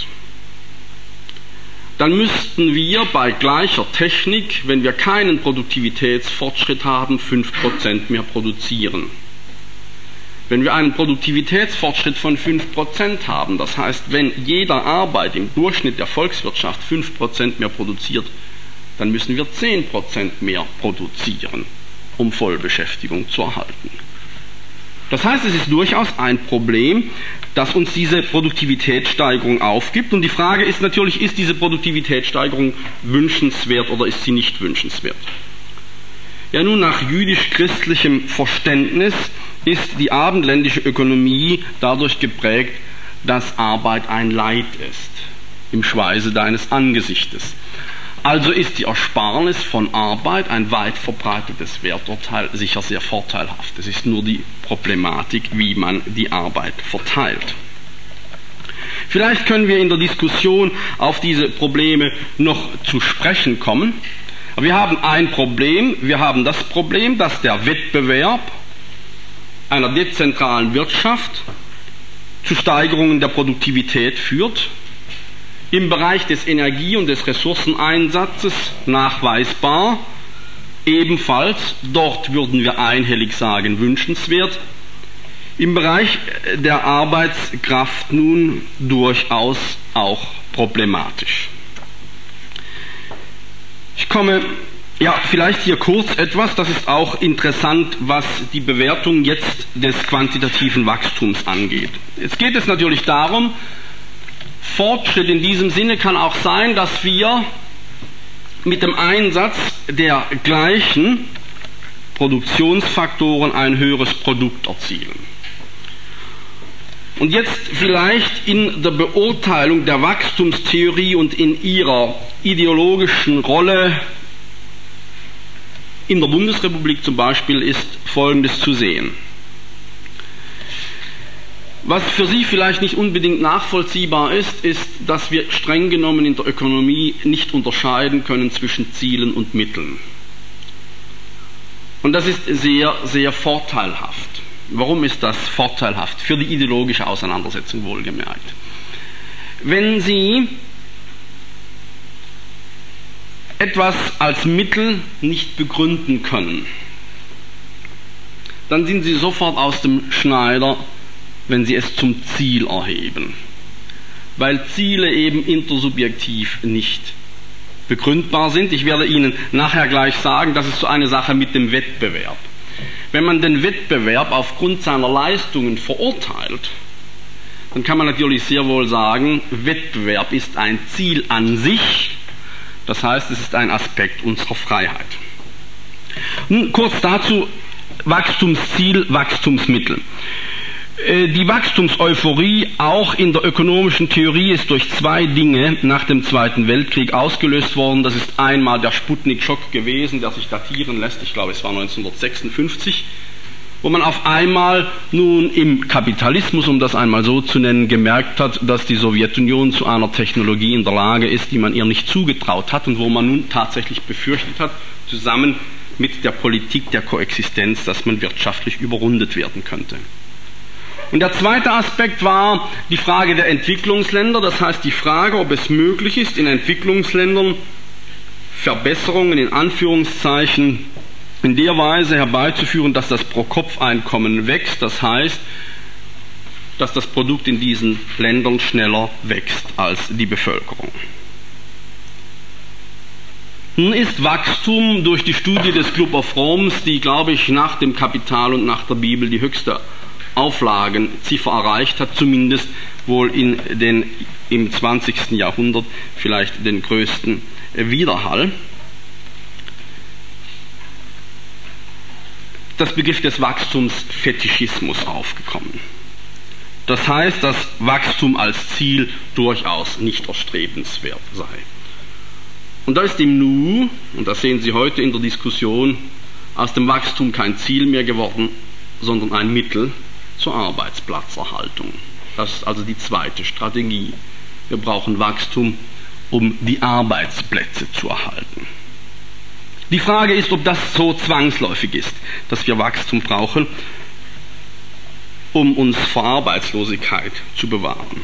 dann müssten wir bei gleicher Technik, wenn wir keinen Produktivitätsfortschritt haben, fünf Prozent mehr produzieren. Wenn wir einen Produktivitätsfortschritt von fünf Prozent haben, das heißt, wenn jeder Arbeit im Durchschnitt der Volkswirtschaft fünf Prozent mehr produziert, dann müssen wir zehn Prozent mehr produzieren, um Vollbeschäftigung zu erhalten. Das heißt, es ist durchaus ein Problem, dass uns diese Produktivitätssteigerung aufgibt. Und die Frage ist natürlich, ist diese Produktivitätssteigerung wünschenswert oder ist sie nicht wünschenswert? Ja, nun, nach jüdisch-christlichem Verständnis ist die abendländische Ökonomie dadurch geprägt, dass Arbeit ein Leid ist, im Schweiße deines Angesichtes. Also ist die Ersparnis von Arbeit ein weit verbreitetes Werturteil sicher sehr vorteilhaft. Es ist nur die Problematik, wie man die Arbeit verteilt. Vielleicht können wir in der Diskussion auf diese Probleme noch zu sprechen kommen. Aber wir haben ein Problem. Wir haben das Problem, dass der Wettbewerb einer dezentralen Wirtschaft zu Steigerungen der Produktivität führt. Im Bereich des Energie- und des Ressourceneinsatzes nachweisbar, ebenfalls, dort würden wir einhellig sagen, wünschenswert. Im Bereich der Arbeitskraft nun durchaus auch problematisch. Ich komme, ja, vielleicht hier kurz etwas, das ist auch interessant, was die Bewertung jetzt des quantitativen Wachstums angeht. Jetzt geht es natürlich darum, Fortschritt in diesem Sinne kann auch sein, dass wir mit dem Einsatz der gleichen Produktionsfaktoren ein höheres Produkt erzielen. Und jetzt vielleicht in der Beurteilung der Wachstumstheorie und in ihrer ideologischen Rolle in der Bundesrepublik zum Beispiel ist Folgendes zu sehen. Was für Sie vielleicht nicht unbedingt nachvollziehbar ist, ist, dass wir streng genommen in der Ökonomie nicht unterscheiden können zwischen Zielen und Mitteln. Und das ist sehr, sehr vorteilhaft. Warum ist das vorteilhaft? Für die ideologische Auseinandersetzung wohlgemerkt. Wenn Sie etwas als Mittel nicht begründen können, dann sind Sie sofort aus dem Schneider, wenn Sie es zum Ziel erheben, weil Ziele eben intersubjektiv nicht begründbar sind. Ich werde Ihnen nachher gleich sagen, das ist so eine Sache mit dem Wettbewerb. Wenn man den Wettbewerb aufgrund seiner Leistungen verurteilt, dann kann man natürlich sehr wohl sagen, Wettbewerb ist ein Ziel an sich, das heißt, es ist ein Aspekt unserer Freiheit. Nun kurz dazu, Wachstumsziel, Wachstumsmittel. Die Wachstumseuphorie auch in der ökonomischen Theorie ist durch zwei Dinge nach dem Zweiten Weltkrieg ausgelöst worden. Das ist einmal der Sputnik-Schock gewesen, der sich datieren lässt, ich glaube es war neunzehnhundertsechsundfünfzig, wo man auf einmal nun im Kapitalismus, um das einmal so zu nennen, gemerkt hat, dass die Sowjetunion zu einer Technologie in der Lage ist, die man ihr nicht zugetraut hat und wo man nun tatsächlich befürchtet hat, zusammen mit der Politik der Koexistenz, dass man wirtschaftlich überrundet werden könnte. Und der zweite Aspekt war die Frage der Entwicklungsländer, das heißt die Frage, ob es möglich ist, in Entwicklungsländern Verbesserungen in Anführungszeichen in der Weise herbeizuführen, dass das Pro-Kopf-Einkommen wächst, das heißt, dass das Produkt in diesen Ländern schneller wächst als die Bevölkerung. Nun ist Wachstum durch die Studie des Club of Rome, die, glaube ich, nach dem Kapital und nach der Bibel die höchste Auflagenziffer erreicht hat, zumindest wohl in den, im zwanzigsten Jahrhundert vielleicht den größten Widerhall. das Begriff des Wachstumsfetischismus aufgekommen. Das heißt, dass Wachstum als Ziel durchaus nicht erstrebenswert sei. Und da ist im Nu, und das sehen Sie heute in der Diskussion, aus dem Wachstum kein Ziel mehr geworden, sondern ein Mittel zur Arbeitsplatzerhaltung. Das ist also die zweite Strategie. Wir brauchen Wachstum, um die Arbeitsplätze zu erhalten. Die Frage ist, ob das so zwangsläufig ist, dass wir Wachstum brauchen, um uns vor Arbeitslosigkeit zu bewahren.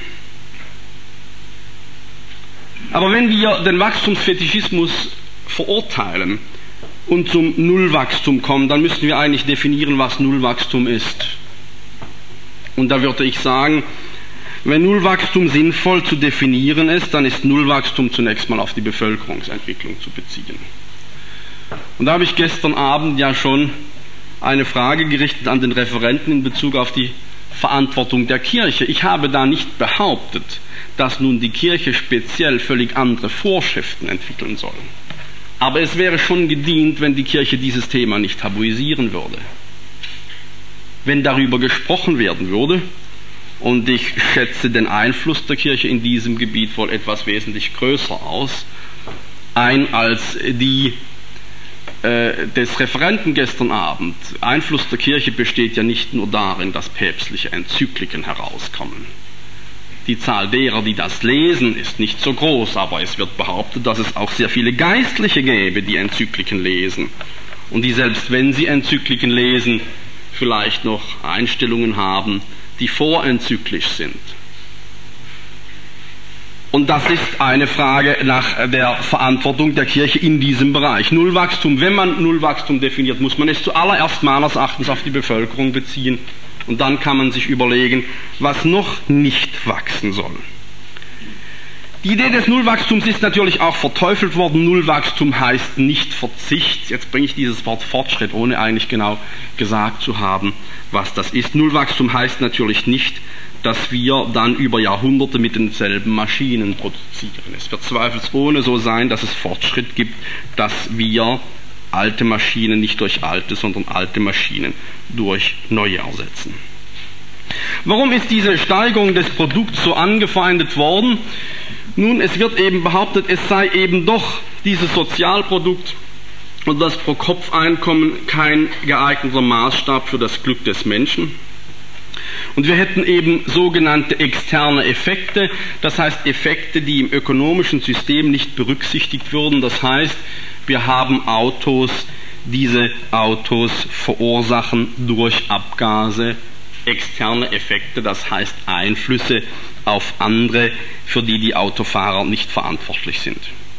Aber wenn wir den Wachstumsfetischismus verurteilen und zum Nullwachstum kommen, dann müssen wir eigentlich definieren, was Nullwachstum ist. Und da würde ich sagen, wenn Nullwachstum sinnvoll zu definieren ist, dann ist Nullwachstum zunächst mal auf die Bevölkerungsentwicklung zu beziehen. Und da habe ich gestern Abend ja schon eine Frage gerichtet an den Referenten in Bezug auf die Verantwortung der Kirche. Ich habe da nicht behauptet, dass nun die Kirche speziell völlig andere Vorschriften entwickeln soll. Aber es wäre schon gedient, wenn die Kirche dieses Thema nicht tabuisieren würde. Wenn darüber gesprochen werden würde, und ich schätze den Einfluss der Kirche in diesem Gebiet wohl etwas wesentlich größer aus, ein als die äh, des Referenten gestern Abend. Einfluss der Kirche besteht ja nicht nur darin, dass päpstliche Enzykliken herauskommen. Die Zahl derer, die das lesen, ist nicht so groß, aber es wird behauptet, dass es auch sehr viele Geistliche gäbe, die Enzykliken lesen. Und die selbst wenn sie Enzykliken lesen, vielleicht noch Einstellungen haben, die vorenzyklisch sind. Und das ist eine Frage nach der Verantwortung der Kirche in diesem Bereich. Nullwachstum, wenn man Nullwachstum definiert, muss man es zuallererst meines Erachtens auf die Bevölkerung beziehen. Und dann kann man sich überlegen, was noch nicht wachsen soll. Die Idee des Nullwachstums ist natürlich auch verteufelt worden. Nullwachstum heißt nicht Verzicht. Jetzt bringe ich dieses Wort Fortschritt, ohne eigentlich genau gesagt zu haben, was das ist. Nullwachstum heißt natürlich nicht, dass wir dann über Jahrhunderte mit denselben Maschinen produzieren. Es wird zweifelsohne so sein, dass es Fortschritt gibt, dass wir alte Maschinen nicht durch alte, sondern alte Maschinen durch neue ersetzen. Warum ist diese Steigerung des Produkts so angefeindet worden? Nun, es wird eben behauptet, es sei eben doch dieses Sozialprodukt und das Pro-Kopf-Einkommen kein geeigneter Maßstab für das Glück des Menschen. Und wir hätten eben sogenannte externe Effekte, das heißt Effekte, die im ökonomischen System nicht berücksichtigt würden. Das heißt, wir haben Autos, diese Autos verursachen durch Abgase externe Effekte, das heißt Einflüsse auf andere, für die die Autofahrer nicht verantwortlich sind.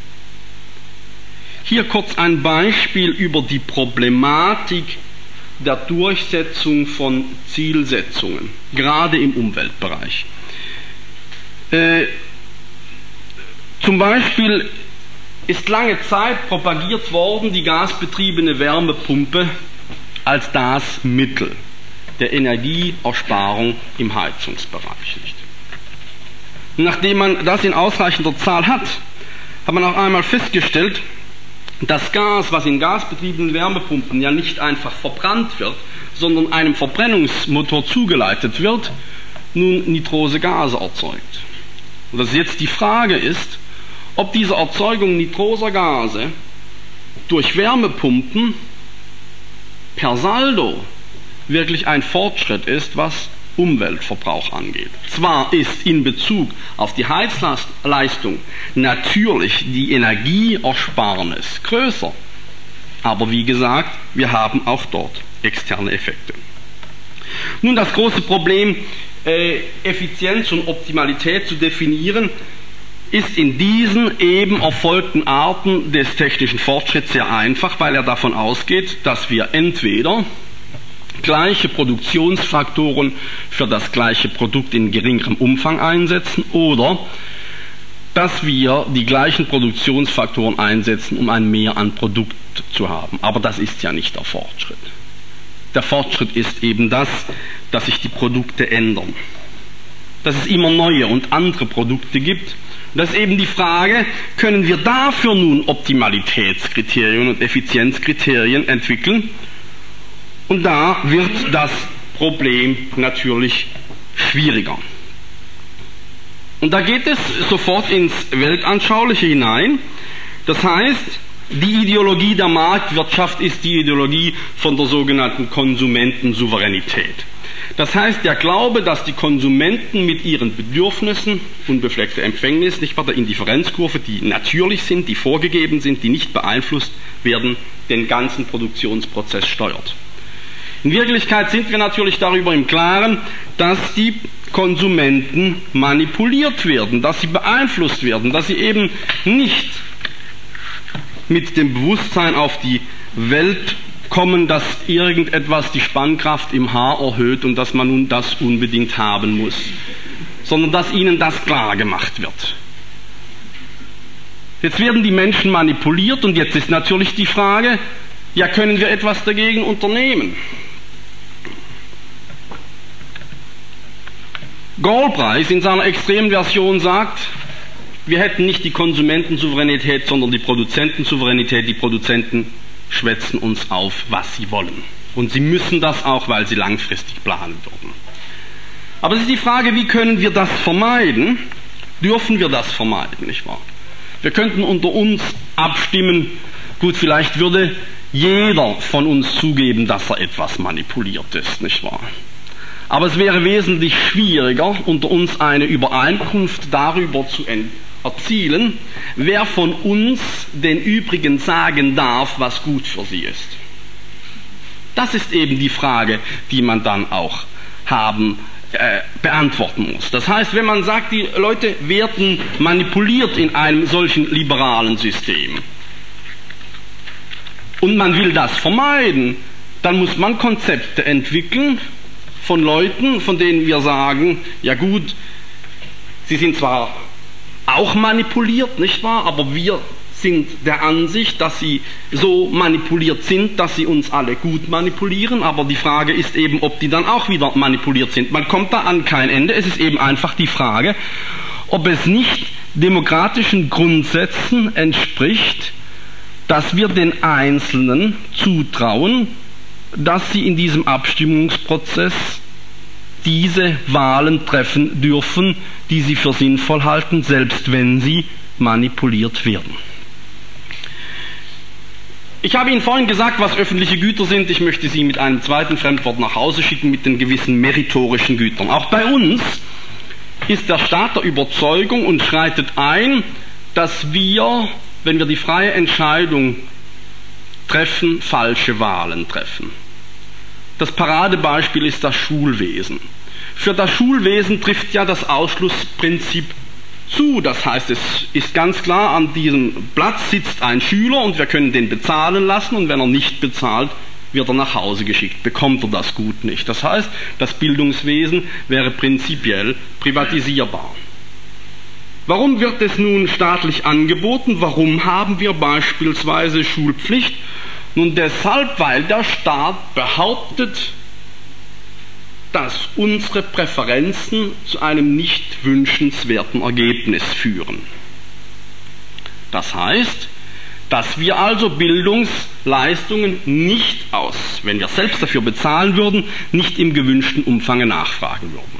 Hier kurz ein Beispiel über die Problematik der Durchsetzung von Zielsetzungen, gerade im Umweltbereich. Äh, zum Beispiel ist lange Zeit propagiert worden, die gasbetriebene Wärmepumpe als das Mittel der Energieersparung im Heizungsbereich. Nicht? Nachdem man das in ausreichender Zahl hat, hat man auch einmal festgestellt, dass Gas, was in gasbetriebenen Wärmepumpen ja nicht einfach verbrannt wird, sondern einem Verbrennungsmotor zugeleitet wird, nun nitrose Gase erzeugt. Und dass jetzt die Frage ist, ob diese Erzeugung nitroser Gase durch Wärmepumpen per Saldo wirklich ein Fortschritt ist, was Umweltverbrauch angeht. Zwar ist in Bezug auf die Heizleistung natürlich die Energieersparnis größer, aber wie gesagt, wir haben auch dort externe Effekte. Nun, das große Problem, äh, Effizienz und Optimalität zu definieren, ist in diesen eben erfolgten Arten des technischen Fortschritts sehr einfach, weil er davon ausgeht, dass wir entweder gleiche Produktionsfaktoren für das gleiche Produkt in geringerem Umfang einsetzen oder dass wir die gleichen Produktionsfaktoren einsetzen, um ein Mehr an Produkt zu haben. Aber das ist ja nicht der Fortschritt. Der Fortschritt ist eben das, dass sich die Produkte ändern. Dass es immer neue und andere Produkte gibt. Und das ist eben die Frage, können wir dafür nun Optimalitätskriterien und Effizienzkriterien entwickeln? Und da wird das Problem natürlich schwieriger. Und da geht es sofort ins Weltanschauliche hinein. Das heißt, die Ideologie der Marktwirtschaft ist die Ideologie von der sogenannten Konsumentensouveränität. Das heißt, der Glaube, dass die Konsumenten mit ihren Bedürfnissen, unbefleckte Empfängnis, nicht bei der Indifferenzkurve, die natürlich sind, die vorgegeben sind, die nicht beeinflusst werden, den ganzen Produktionsprozess steuert. In Wirklichkeit sind wir natürlich darüber im Klaren, dass die Konsumenten manipuliert werden, dass sie beeinflusst werden, dass sie eben nicht mit dem Bewusstsein auf die Welt kommen, dass irgendetwas die Spannkraft im Haar erhöht und dass man nun das unbedingt haben muss, sondern dass ihnen das klar gemacht wird. Jetzt werden die Menschen manipuliert und jetzt ist natürlich die Frage, ja, können wir etwas dagegen unternehmen? Galbraith in seiner extremen Version sagt, wir hätten nicht die Konsumentensouveränität, sondern die Produzentensouveränität. Die Produzenten schwätzen uns auf, was sie wollen. Und sie müssen das auch, weil sie langfristig planen würden. Aber es ist die Frage, wie können wir das vermeiden? Dürfen wir das vermeiden, nicht wahr? Wir könnten unter uns abstimmen, gut, vielleicht würde jeder von uns zugeben, dass er etwas manipuliert ist, nicht wahr? Aber es wäre wesentlich schwieriger, unter uns eine Übereinkunft darüber zu erzielen, wer von uns den übrigen sagen darf, was gut für sie ist. Das ist eben die Frage, die man dann auch haben, äh, beantworten muss. Das heißt, wenn man sagt, die Leute werden manipuliert in einem solchen liberalen System und man will das vermeiden, dann muss man Konzepte entwickeln von Leuten, von denen wir sagen, ja gut, sie sind zwar auch manipuliert, nicht wahr, aber wir sind der Ansicht, dass sie so manipuliert sind, dass sie uns alle gut manipulieren, aber die Frage ist eben, ob die dann auch wieder manipuliert sind. Man kommt da an kein Ende, es ist eben einfach die Frage, ob es nicht demokratischen Grundsätzen entspricht, dass wir den Einzelnen zutrauen, dass sie in diesem Abstimmungsprozess diese Wahlen treffen dürfen, die sie für sinnvoll halten, selbst wenn sie manipuliert werden. Ich habe Ihnen vorhin gesagt, was öffentliche Güter sind. Ich möchte Sie mit einem zweiten Fremdwort nach Hause schicken, mit den gewissen meritorischen Gütern. Auch bei uns ist der Staat der Überzeugung und schreitet ein, dass wir, wenn wir die freie Entscheidung treffen, falsche Wahlen treffen. Das Paradebeispiel ist das Schulwesen. Für das Schulwesen trifft ja das Ausschlussprinzip zu. Das heißt, es ist ganz klar, an diesem Platz sitzt ein Schüler und wir können den bezahlen lassen und wenn er nicht bezahlt, wird er nach Hause geschickt, bekommt er das Gut nicht. Das heißt, das Bildungswesen wäre prinzipiell privatisierbar. Warum wird es nun staatlich angeboten? Warum haben wir beispielsweise Schulpflicht? Nun deshalb, weil der Staat behauptet, dass unsere Präferenzen zu einem nicht wünschenswerten Ergebnis führen. Das heißt, dass wir also Bildungsleistungen nicht aus, wenn wir selbst dafür bezahlen würden, nicht im gewünschten Umfang nachfragen würden.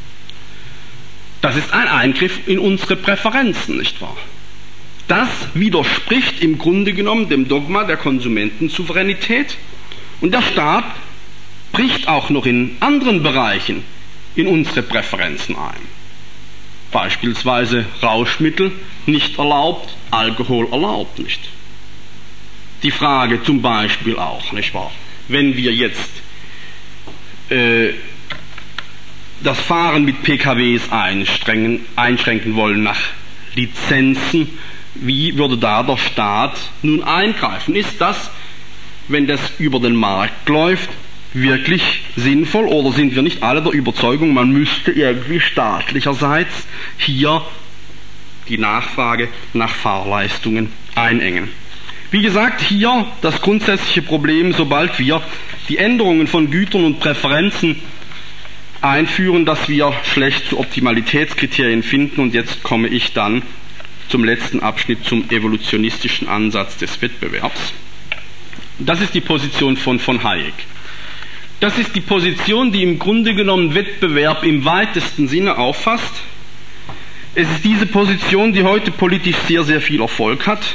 Das ist ein Eingriff in unsere Präferenzen, nicht wahr? Das widerspricht im Grunde genommen dem Dogma der Konsumentensouveränität und der Staat bricht auch noch in anderen Bereichen in unsere Präferenzen ein. Beispielsweise Rauschmittel nicht erlaubt, Alkohol erlaubt nicht. Die Frage zum Beispiel auch, nicht wahr? Wenn wir jetzt äh, das Fahren mit P K Ws einschränken, einschränken wollen nach Lizenzen, wie würde da der Staat nun eingreifen? Ist das, wenn das über den Markt läuft, wirklich sinnvoll oder sind wir nicht alle der Überzeugung, man müsste irgendwie staatlicherseits hier die Nachfrage nach Fahrleistungen einengen? Wie gesagt, hier das grundsätzliche Problem, sobald wir die Änderungen von Gütern und Präferenzen einführen, dass wir schlecht zu Optimalitätskriterien finden. Und jetzt komme ich dann zum letzten Abschnitt, zum evolutionistischen Ansatz des Wettbewerbs. Das ist die Position von von Hayek. Das ist die Position, die im Grunde genommen Wettbewerb im weitesten Sinne auffasst. Es ist diese Position, die heute politisch sehr, sehr viel Erfolg hat.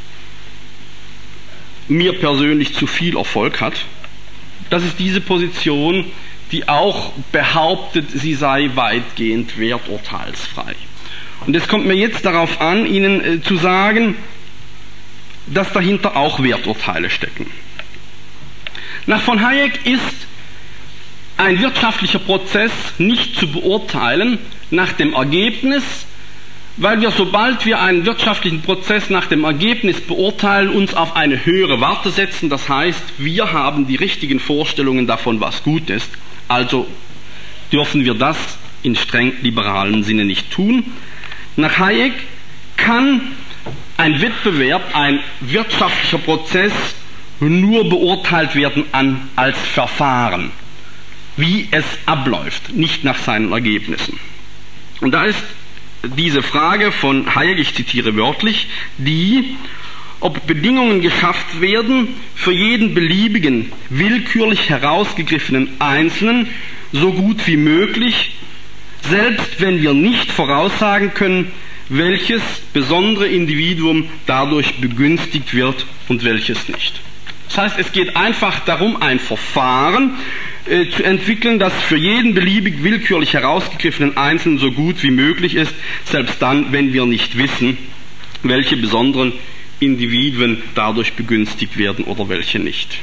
Mir persönlich zu viel Erfolg hat. Das ist diese Position, die auch behauptet, sie sei weitgehend werturteilsfrei. Und es kommt mir jetzt darauf an, Ihnen äh, zu sagen, dass dahinter auch Werturteile stecken. Nach von Hayek ist ein wirtschaftlicher Prozess nicht zu beurteilen nach dem Ergebnis, weil wir, sobald wir einen wirtschaftlichen Prozess nach dem Ergebnis beurteilen, uns auf eine höhere Warte setzen. Das heißt, wir haben die richtigen Vorstellungen davon, was gut ist. Also dürfen wir das in streng liberalen Sinne nicht tun. Nach Hayek kann ein Wettbewerb, ein wirtschaftlicher Prozess nur beurteilt werden an, als Verfahren, wie es abläuft, nicht nach seinen Ergebnissen. Und da ist diese Frage von Hayek, ich zitiere wörtlich, die, ob Bedingungen geschafft werden, für jeden beliebigen, willkürlich herausgegriffenen Einzelnen so gut wie möglich, selbst wenn wir nicht voraussagen können, welches besondere Individuum dadurch begünstigt wird und welches nicht. Das heißt, es geht einfach darum, ein Verfahren äh, zu entwickeln, das für jeden beliebig willkürlich herausgegriffenen Einzelnen so gut wie möglich ist, selbst dann, wenn wir nicht wissen, welche besonderen Individuen dadurch begünstigt werden oder welche nicht.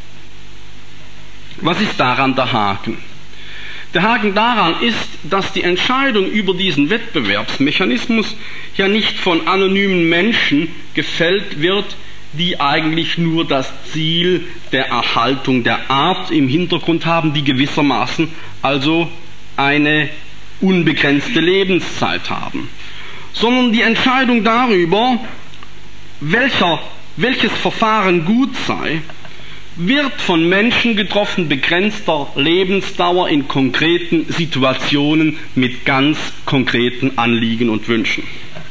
Was ist daran der Haken? Der Haken daran ist, dass die Entscheidung über diesen Wettbewerbsmechanismus ja nicht von anonymen Menschen gefällt wird, die eigentlich nur das Ziel der Erhaltung der Art im Hintergrund haben, die gewissermaßen also eine unbegrenzte Lebenszeit haben, sondern die Entscheidung darüber, welcher, welches Verfahren gut sei, wird von Menschen getroffen, begrenzter Lebensdauer in konkreten Situationen mit ganz konkreten Anliegen und Wünschen.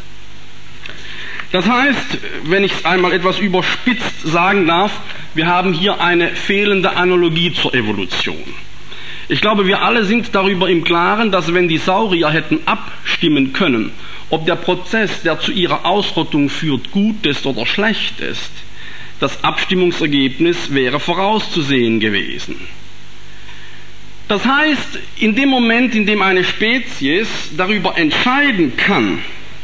Das heißt, wenn ich es einmal etwas überspitzt sagen darf, wir haben hier eine fehlende Analogie zur Evolution. Ich glaube, wir alle sind darüber im Klaren, dass wenn die Saurier hätten abstimmen können, ob der Prozess, der zu ihrer Ausrottung führt, gut ist oder schlecht ist, das Abstimmungsergebnis wäre vorauszusehen gewesen. Das heißt, in dem Moment, in dem eine Spezies darüber entscheiden kann,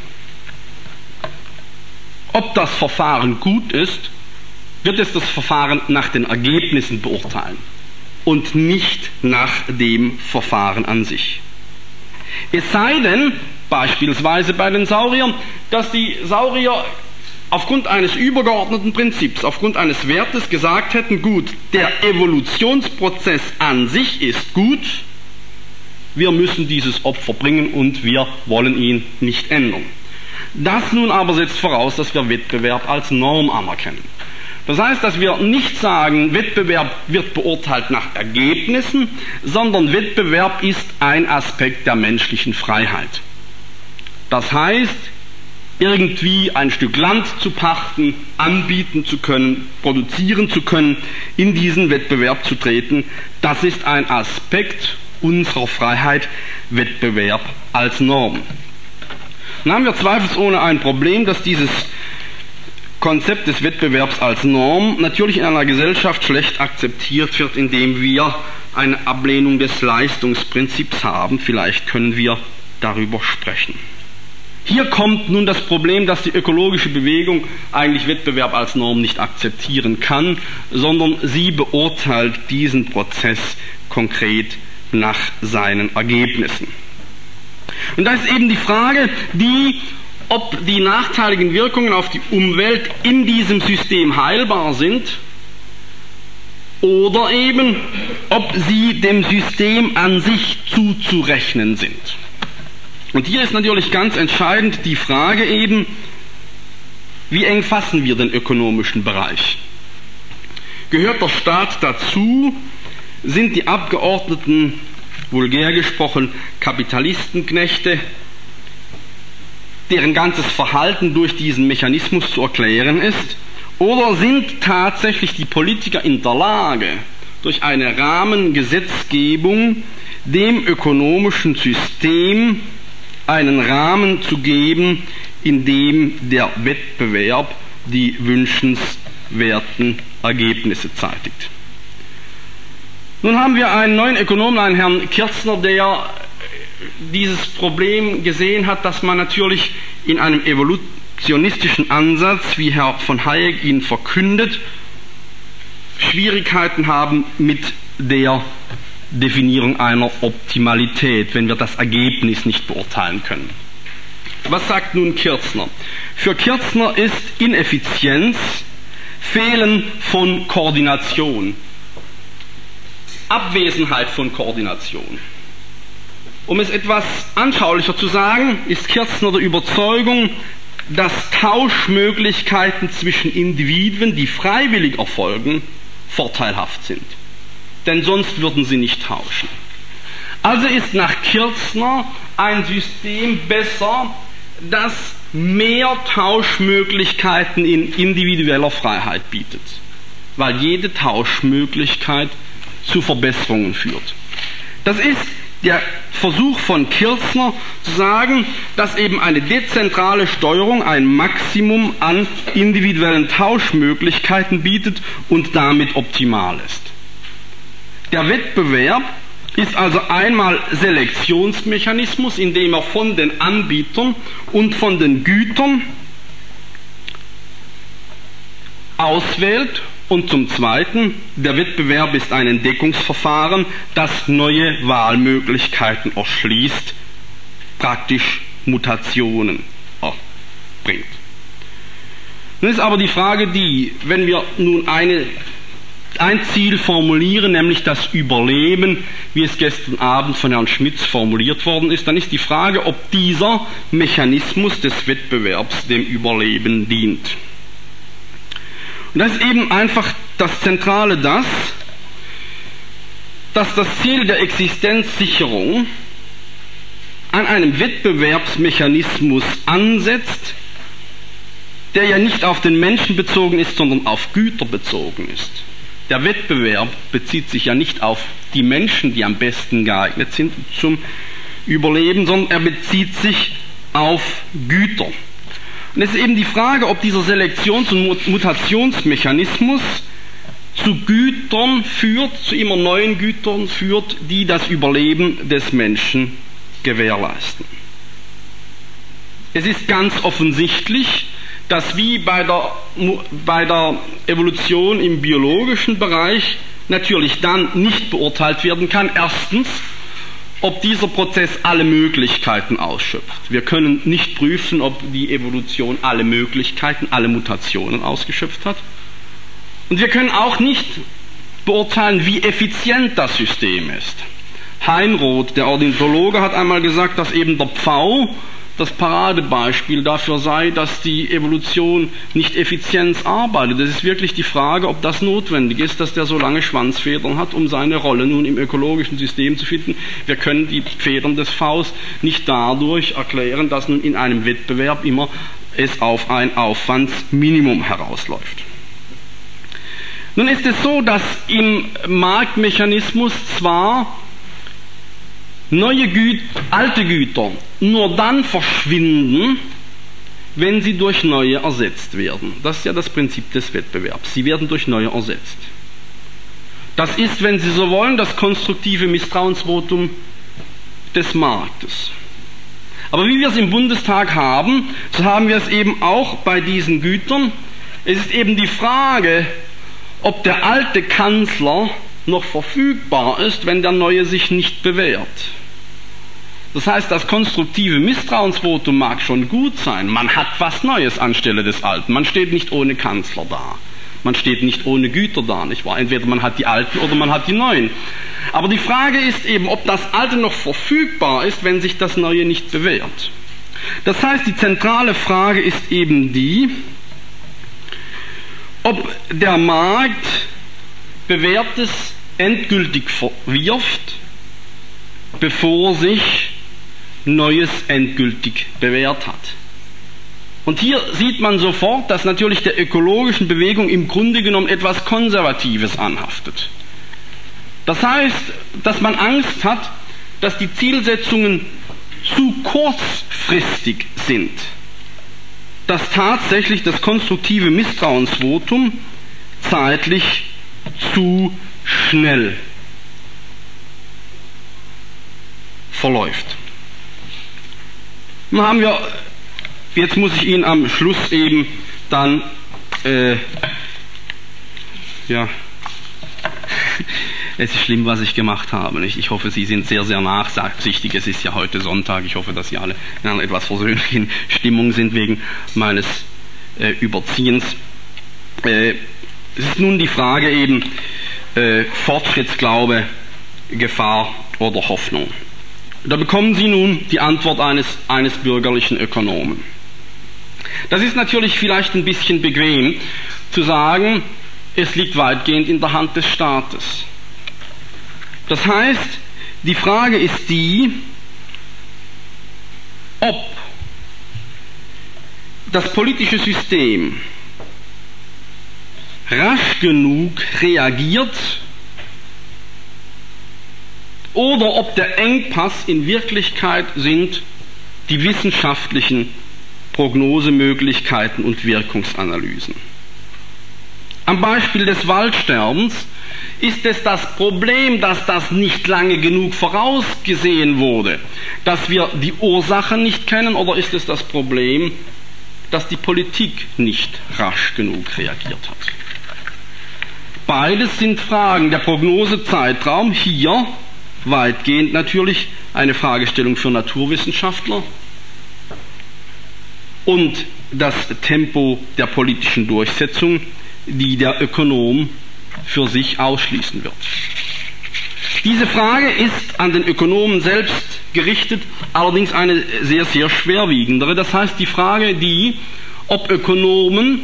ob das Verfahren gut ist, wird es das Verfahren nach den Ergebnissen beurteilen und nicht nach dem Verfahren an sich. Es sei denn, beispielsweise bei den Sauriern, dass die Saurier aufgrund eines übergeordneten Prinzips, aufgrund eines Wertes gesagt hätten, gut, der Evolutionsprozess an sich ist gut, wir müssen dieses Opfer bringen und wir wollen ihn nicht ändern. Das nun aber setzt voraus, dass wir Wettbewerb als Norm anerkennen. Das heißt, dass wir nicht sagen, Wettbewerb wird beurteilt nach Ergebnissen, sondern Wettbewerb ist ein Aspekt der menschlichen Freiheit. Das heißt, irgendwie ein Stück Land zu pachten, anbieten zu können, produzieren zu können, in diesen Wettbewerb zu treten, das ist ein Aspekt unserer Freiheit, Wettbewerb als Norm. Dann haben wir zweifelsohne ein Problem, dass dieses Konzept des Wettbewerbs als Norm natürlich in einer Gesellschaft schlecht akzeptiert wird, indem wir eine Ablehnung des Leistungsprinzips haben. Vielleicht können wir darüber sprechen. Hier kommt nun das Problem, dass die ökologische Bewegung eigentlich Wettbewerb als Norm nicht akzeptieren kann, sondern sie beurteilt diesen Prozess konkret nach seinen Ergebnissen. Und da ist eben die Frage, die, ob die nachteiligen Wirkungen auf die Umwelt in diesem System heilbar sind oder eben, ob sie dem System an sich zuzurechnen sind. Und hier ist natürlich ganz entscheidend die Frage eben, wie eng fassen wir den ökonomischen Bereich? Gehört der Staat dazu? Sind die Abgeordneten, vulgär gesprochen, Kapitalistenknechte, deren ganzes Verhalten durch diesen Mechanismus zu erklären ist? Oder sind tatsächlich die Politiker in der Lage, durch eine Rahmengesetzgebung dem ökonomischen System einen Rahmen zu geben, in dem der Wettbewerb die wünschenswerten Ergebnisse zeitigt. Nun haben wir einen neuen Ökonomen, einen Herrn Kirzner, der dieses Problem gesehen hat, dass man natürlich in einem evolutionistischen Ansatz, wie Herr von Hayek ihn verkündet, Schwierigkeiten haben mit der Definierung einer Optimalität, wenn wir das Ergebnis nicht beurteilen können. Was sagt nun Kirzner? Für Kirzner ist Ineffizienz Fehlen von Koordination, Abwesenheit von Koordination. Um es etwas anschaulicher zu sagen, ist Kirzner der Überzeugung, dass Tauschmöglichkeiten zwischen Individuen, die freiwillig erfolgen, vorteilhaft sind. Denn sonst würden sie nicht tauschen. Also ist nach Kirzner ein System besser, das mehr Tauschmöglichkeiten in individueller Freiheit bietet, weil jede Tauschmöglichkeit zu Verbesserungen führt. Das ist der Versuch von Kirzner zu sagen, dass eben eine dezentrale Steuerung ein Maximum an individuellen Tauschmöglichkeiten bietet und damit optimal ist. Der Wettbewerb ist also einmal Selektionsmechanismus, indem er von den Anbietern und von den Gütern auswählt, und zum Zweiten, der Wettbewerb ist ein Entdeckungsverfahren, das neue Wahlmöglichkeiten erschließt, praktisch Mutationen bringt. Nun ist aber die Frage die, wenn wir nun eine ein Ziel formulieren, nämlich das Überleben, wie es gestern Abend von Herrn Schmitz formuliert worden ist, dann ist die Frage, ob dieser Mechanismus des Wettbewerbs dem Überleben dient. Und das ist eben einfach das Zentrale das, dass das Ziel der Existenzsicherung an einem Wettbewerbsmechanismus ansetzt, der ja nicht auf den Menschen bezogen ist, sondern auf Güter bezogen ist. Der Wettbewerb bezieht sich ja nicht auf die Menschen, die am besten geeignet sind zum Überleben, sondern er bezieht sich auf Güter. Und es ist eben die Frage, ob dieser Selektions- und Mutationsmechanismus zu Gütern führt, zu immer neuen Gütern führt, die das Überleben des Menschen gewährleisten. Es ist ganz offensichtlich, dass wie bei der, bei der Evolution im biologischen Bereich natürlich dann nicht beurteilt werden kann, erstens, ob dieser Prozess alle Möglichkeiten ausschöpft. Wir können nicht prüfen, ob die Evolution alle Möglichkeiten, alle Mutationen ausgeschöpft hat. Und wir können auch nicht beurteilen, wie effizient das System ist. Heinroth, der Ornithologe, hat einmal gesagt, dass eben der Pfau das Paradebeispiel dafür sei, dass die Evolution nicht effizient arbeitet. Es ist wirklich die Frage, ob das notwendig ist, dass der so lange Schwanzfedern hat, um seine Rolle nun im ökologischen System zu finden. Wir können die Federn des Pfaus nicht dadurch erklären, dass nun in einem Wettbewerb immer es auf ein Aufwandsminimum herausläuft. Nun ist es so, dass im Marktmechanismus zwar neue Güter, alte Güter nur dann verschwinden, wenn sie durch neue ersetzt werden. Das ist ja das Prinzip des Wettbewerbs. Sie werden durch neue ersetzt. Das ist, wenn Sie so wollen, das konstruktive Misstrauensvotum des Marktes. Aber wie wir es im Bundestag haben, so haben wir es eben auch bei diesen Gütern. Es ist eben die Frage, ob der alte Kanzler noch verfügbar ist, wenn der neue sich nicht bewährt. Das heißt, das konstruktive Misstrauensvotum mag schon gut sein. Man hat was Neues anstelle des Alten. Man steht nicht ohne Kanzler da. Man steht nicht ohne Güter da, nicht wahr? Entweder man hat die Alten oder man hat die Neuen. Aber die Frage ist eben, ob das Alte noch verfügbar ist, wenn sich das Neue nicht bewährt. Das heißt, die zentrale Frage ist eben die, ob der Markt Bewährtes endgültig verwirft, bevor sich Neues endgültig bewährt hat. Und hier sieht man sofort, dass natürlich der ökologischen Bewegung im Grunde genommen etwas Konservatives anhaftet. Das heißt, dass man Angst hat, dass die Zielsetzungen zu kurzfristig sind, dass tatsächlich das konstruktive Misstrauensvotum zeitlich zu schnell verläuft. Nun haben wir, jetzt muss ich Ihnen am Schluss eben dann, äh, ja, es ist schlimm, was ich gemacht habe. Nicht? Ich hoffe, Sie sind sehr, sehr nachsichtig. Es ist ja heute Sonntag. Ich hoffe, dass Sie alle in einer etwas versöhnlichen Stimmung sind wegen meines äh, Überziehens. Äh, es ist nun die Frage eben äh, Fortschrittsglaube, Gefahr oder Hoffnung. Da bekommen Sie nun die Antwort eines, eines bürgerlichen Ökonomen. Das ist natürlich vielleicht ein bisschen bequem zu sagen, es liegt weitgehend in der Hand des Staates. Das heißt, die Frage ist die, ob das politische System rasch genug reagiert oder ob der Engpass in Wirklichkeit sind die wissenschaftlichen Prognosemöglichkeiten und Wirkungsanalysen. Am Beispiel des Waldsterbens ist es das Problem, dass das nicht lange genug vorausgesehen wurde, dass wir die Ursachen nicht kennen, oder ist es das Problem, dass die Politik nicht rasch genug reagiert hat? Beides sind Fragen. Der Prognosezeitraum hier weitgehend natürlich eine Fragestellung für Naturwissenschaftler und das Tempo der politischen Durchsetzung, die der Ökonom für sich ausschließen wird. Diese Frage ist an den Ökonomen selbst gerichtet, allerdings eine sehr, sehr schwerwiegendere. Das heißt die Frage, die, ob Ökonomen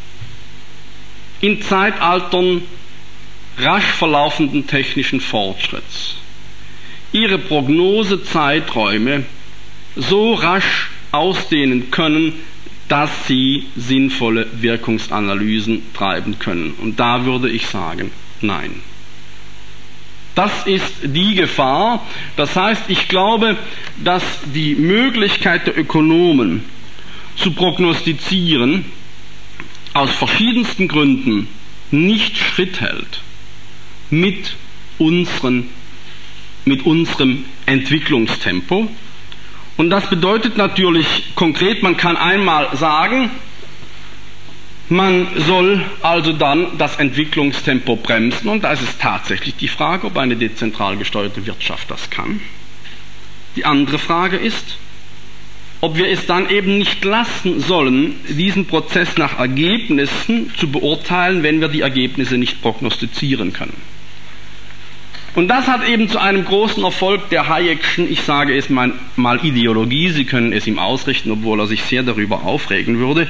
in Zeitaltern rasch verlaufenden technischen Fortschritts ihre Prognosezeiträume so rasch ausdehnen können, dass sie sinnvolle Wirkungsanalysen treiben können. Und da würde ich sagen, nein. Das ist die Gefahr. Das heißt, ich glaube, dass die Möglichkeit der Ökonomen zu prognostizieren aus verschiedensten Gründen nicht Schritt hält mit unseren, mit unserem Entwicklungstempo. Und das bedeutet natürlich konkret, man kann einmal sagen, man soll also dann das Entwicklungstempo bremsen, und da ist es tatsächlich die Frage, ob eine dezentral gesteuerte Wirtschaft das kann. Die andere Frage ist, ob wir es dann eben nicht lassen sollen, diesen Prozess nach Ergebnissen zu beurteilen, wenn wir die Ergebnisse nicht prognostizieren können. Und das hat eben zu einem großen Erfolg der Hayek'schen, ich sage es mal, mal Ideologie, Sie können es ihm ausrichten, obwohl er sich sehr darüber aufregen würde,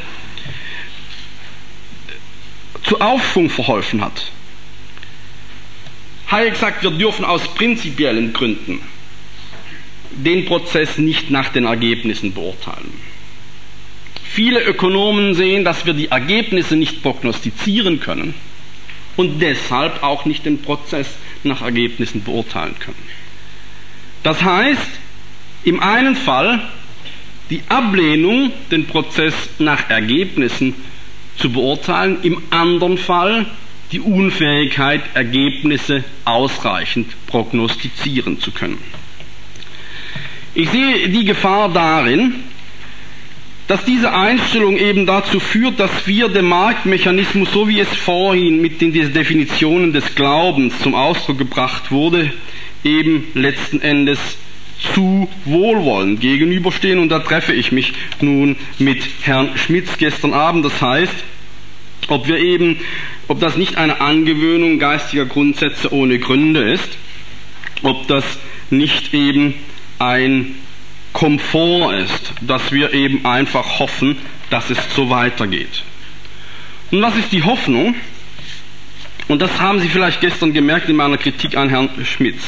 zu Aufschwung verholfen hat. Hayek sagt, wir dürfen aus prinzipiellen Gründen den Prozess nicht nach den Ergebnissen beurteilen. Viele Ökonomen sehen, dass wir die Ergebnisse nicht prognostizieren können und deshalb auch nicht den Prozess nach Ergebnissen beurteilen können. Das heißt, im einen Fall die Ablehnung, den Prozess nach Ergebnissen zu beurteilen, im anderen Fall die Unfähigkeit, Ergebnisse ausreichend prognostizieren zu können. Ich sehe die Gefahr darin, dass diese Einstellung eben dazu führt, dass wir den Marktmechanismus, so wie es vorhin mit den Definitionen des Glaubens zum Ausdruck gebracht wurde, eben letzten Endes zu wohlwollend gegenüberstehen. Und da treffe ich mich nun mit Herrn Schmitz gestern Abend. Das heißt, ob wir eben, ob das nicht eine Angewöhnung geistiger Grundsätze ohne Gründe ist, ob das nicht eben ein Komfort ist, dass wir eben einfach hoffen, dass es so weitergeht. Und was ist die Hoffnung? Und das haben Sie vielleicht gestern gemerkt in meiner Kritik an Herrn Schmitz.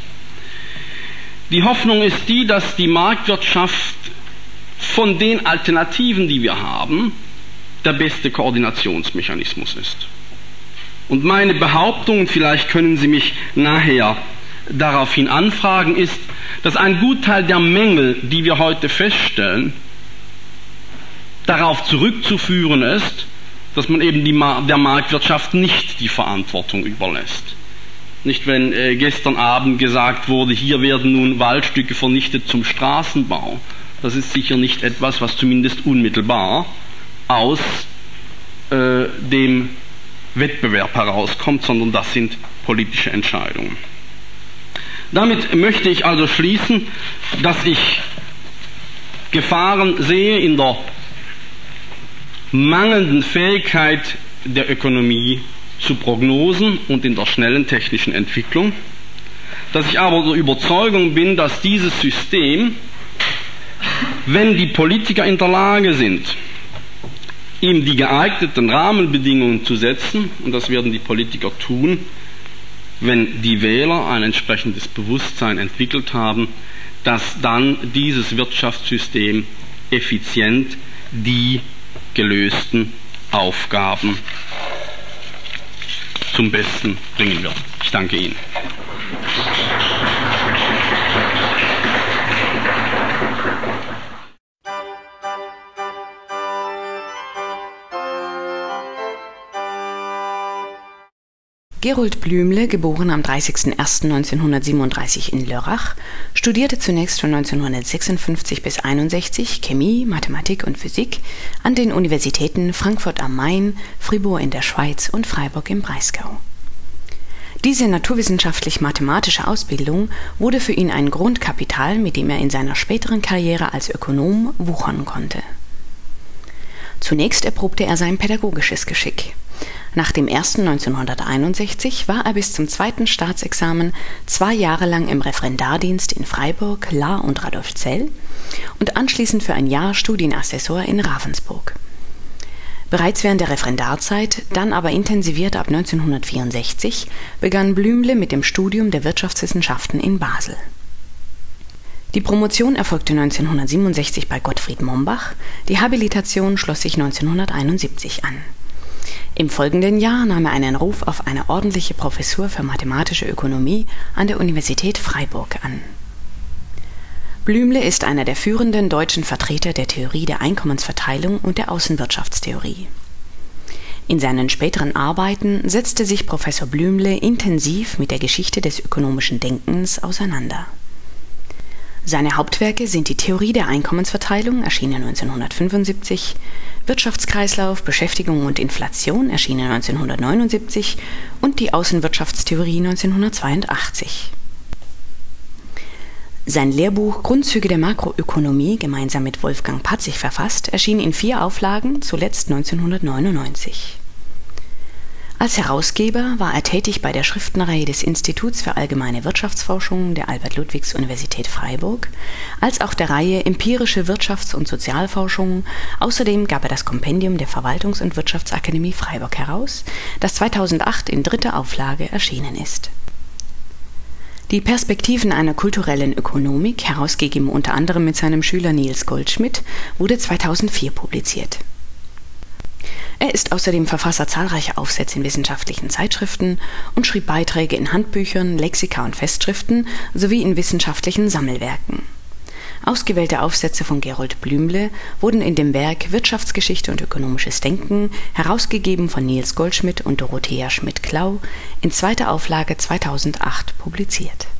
Die Hoffnung ist die, dass die Marktwirtschaft von den Alternativen, die wir haben, der beste Koordinationsmechanismus ist. Und meine Behauptung, vielleicht können Sie mich nachher daraufhin anfragen, ist, dass ein Gutteil der Mängel, die wir heute feststellen, darauf zurückzuführen ist, dass man eben die Ma- der Marktwirtschaft nicht die Verantwortung überlässt. Nicht, wenn äh, gestern Abend gesagt wurde, hier werden nun Waldstücke vernichtet zum Straßenbau. Das ist sicher nicht etwas, was zumindest unmittelbar aus äh, dem Wettbewerb herauskommt, sondern das sind politische Entscheidungen. Damit möchte ich also schließen, dass ich Gefahren sehe in der mangelnden Fähigkeit der Ökonomie zu Prognosen und in der schnellen technischen Entwicklung, dass ich aber der Überzeugung bin, dass dieses System, wenn die Politiker in der Lage sind, ihm die geeigneten Rahmenbedingungen zu setzen, und das werden die Politiker tun, wenn die Wähler ein entsprechendes Bewusstsein entwickelt haben, dass dann dieses Wirtschaftssystem effizient die gelösten Aufgaben zum Besten bringen wird. Ich danke Ihnen. Gerold Blümle, geboren am dreißigsten ersten neunzehnhundertsiebenunddreißig in Lörrach, studierte zunächst von neunzehnhundertsechsundfünfzig bis einundsechzig Chemie, Mathematik und Physik an den Universitäten Frankfurt am Main, Fribourg in der Schweiz und Freiburg im Breisgau. Diese naturwissenschaftlich-mathematische Ausbildung wurde für ihn ein Grundkapital, mit dem er in seiner späteren Karriere als Ökonom wuchern konnte. Zunächst erprobte er sein pädagogisches Geschick. Nach dem ersten neunzehnhunderteinundsechzig war er bis zum zweiten Staatsexamen zwei Jahre lang im Referendardienst in Freiburg, Lahr und Radolfzell und anschließend für ein Jahr Studienassessor in Ravensburg. Bereits während der Referendarzeit, dann aber intensiviert ab neunzehnhundertvierundsechzig, begann Blümle mit dem Studium der Wirtschaftswissenschaften in Basel. Die Promotion erfolgte neunzehnhundertsiebenundsechzig bei Gottfried Mombach, die Habilitation schloss sich neunzehnhunderteinundsiebzig an. Im folgenden Jahr nahm er einen Ruf auf eine ordentliche Professur für mathematische Ökonomie an der Universität Freiburg an. Blümle ist einer der führenden deutschen Vertreter der Theorie der Einkommensverteilung und der Außenwirtschaftstheorie. In seinen späteren Arbeiten setzte sich Professor Blümle intensiv mit der Geschichte des ökonomischen Denkens auseinander. Seine Hauptwerke sind die Theorie der Einkommensverteilung, erschienen neunzehnhundertfünfundsiebzig, Wirtschaftskreislauf, Beschäftigung und Inflation, erschienen neunzehnhundertneunundsiebzig und die Außenwirtschaftstheorie neunzehnhundertzweiundachtzig. Sein Lehrbuch Grundzüge der Makroökonomie, gemeinsam mit Wolfgang Patzig verfasst, erschien in vier Auflagen, zuletzt neunzehnhundertneunundneunzig. Als Herausgeber war er tätig bei der Schriftenreihe des Instituts für allgemeine Wirtschaftsforschung der Albert-Ludwigs-Universität Freiburg, als auch der Reihe Empirische Wirtschafts- und Sozialforschung. Außerdem gab er das Kompendium der Verwaltungs- und Wirtschaftsakademie Freiburg heraus, das zweitausendacht in dritter Auflage erschienen ist. Die Perspektiven einer kulturellen Ökonomik, herausgegeben unter anderem mit seinem Schüler Niels Goldschmidt, wurde zweitausendvier publiziert. Er ist außerdem Verfasser zahlreicher Aufsätze in wissenschaftlichen Zeitschriften und schrieb Beiträge in Handbüchern, Lexika und Festschriften sowie in wissenschaftlichen Sammelwerken. Ausgewählte Aufsätze von Gerold Blümle wurden in dem Werk Wirtschaftsgeschichte und ökonomisches Denken, herausgegeben von Niels Goldschmidt und Dorothea Schmidt-Klau, in zweiter Auflage zweitausendacht publiziert.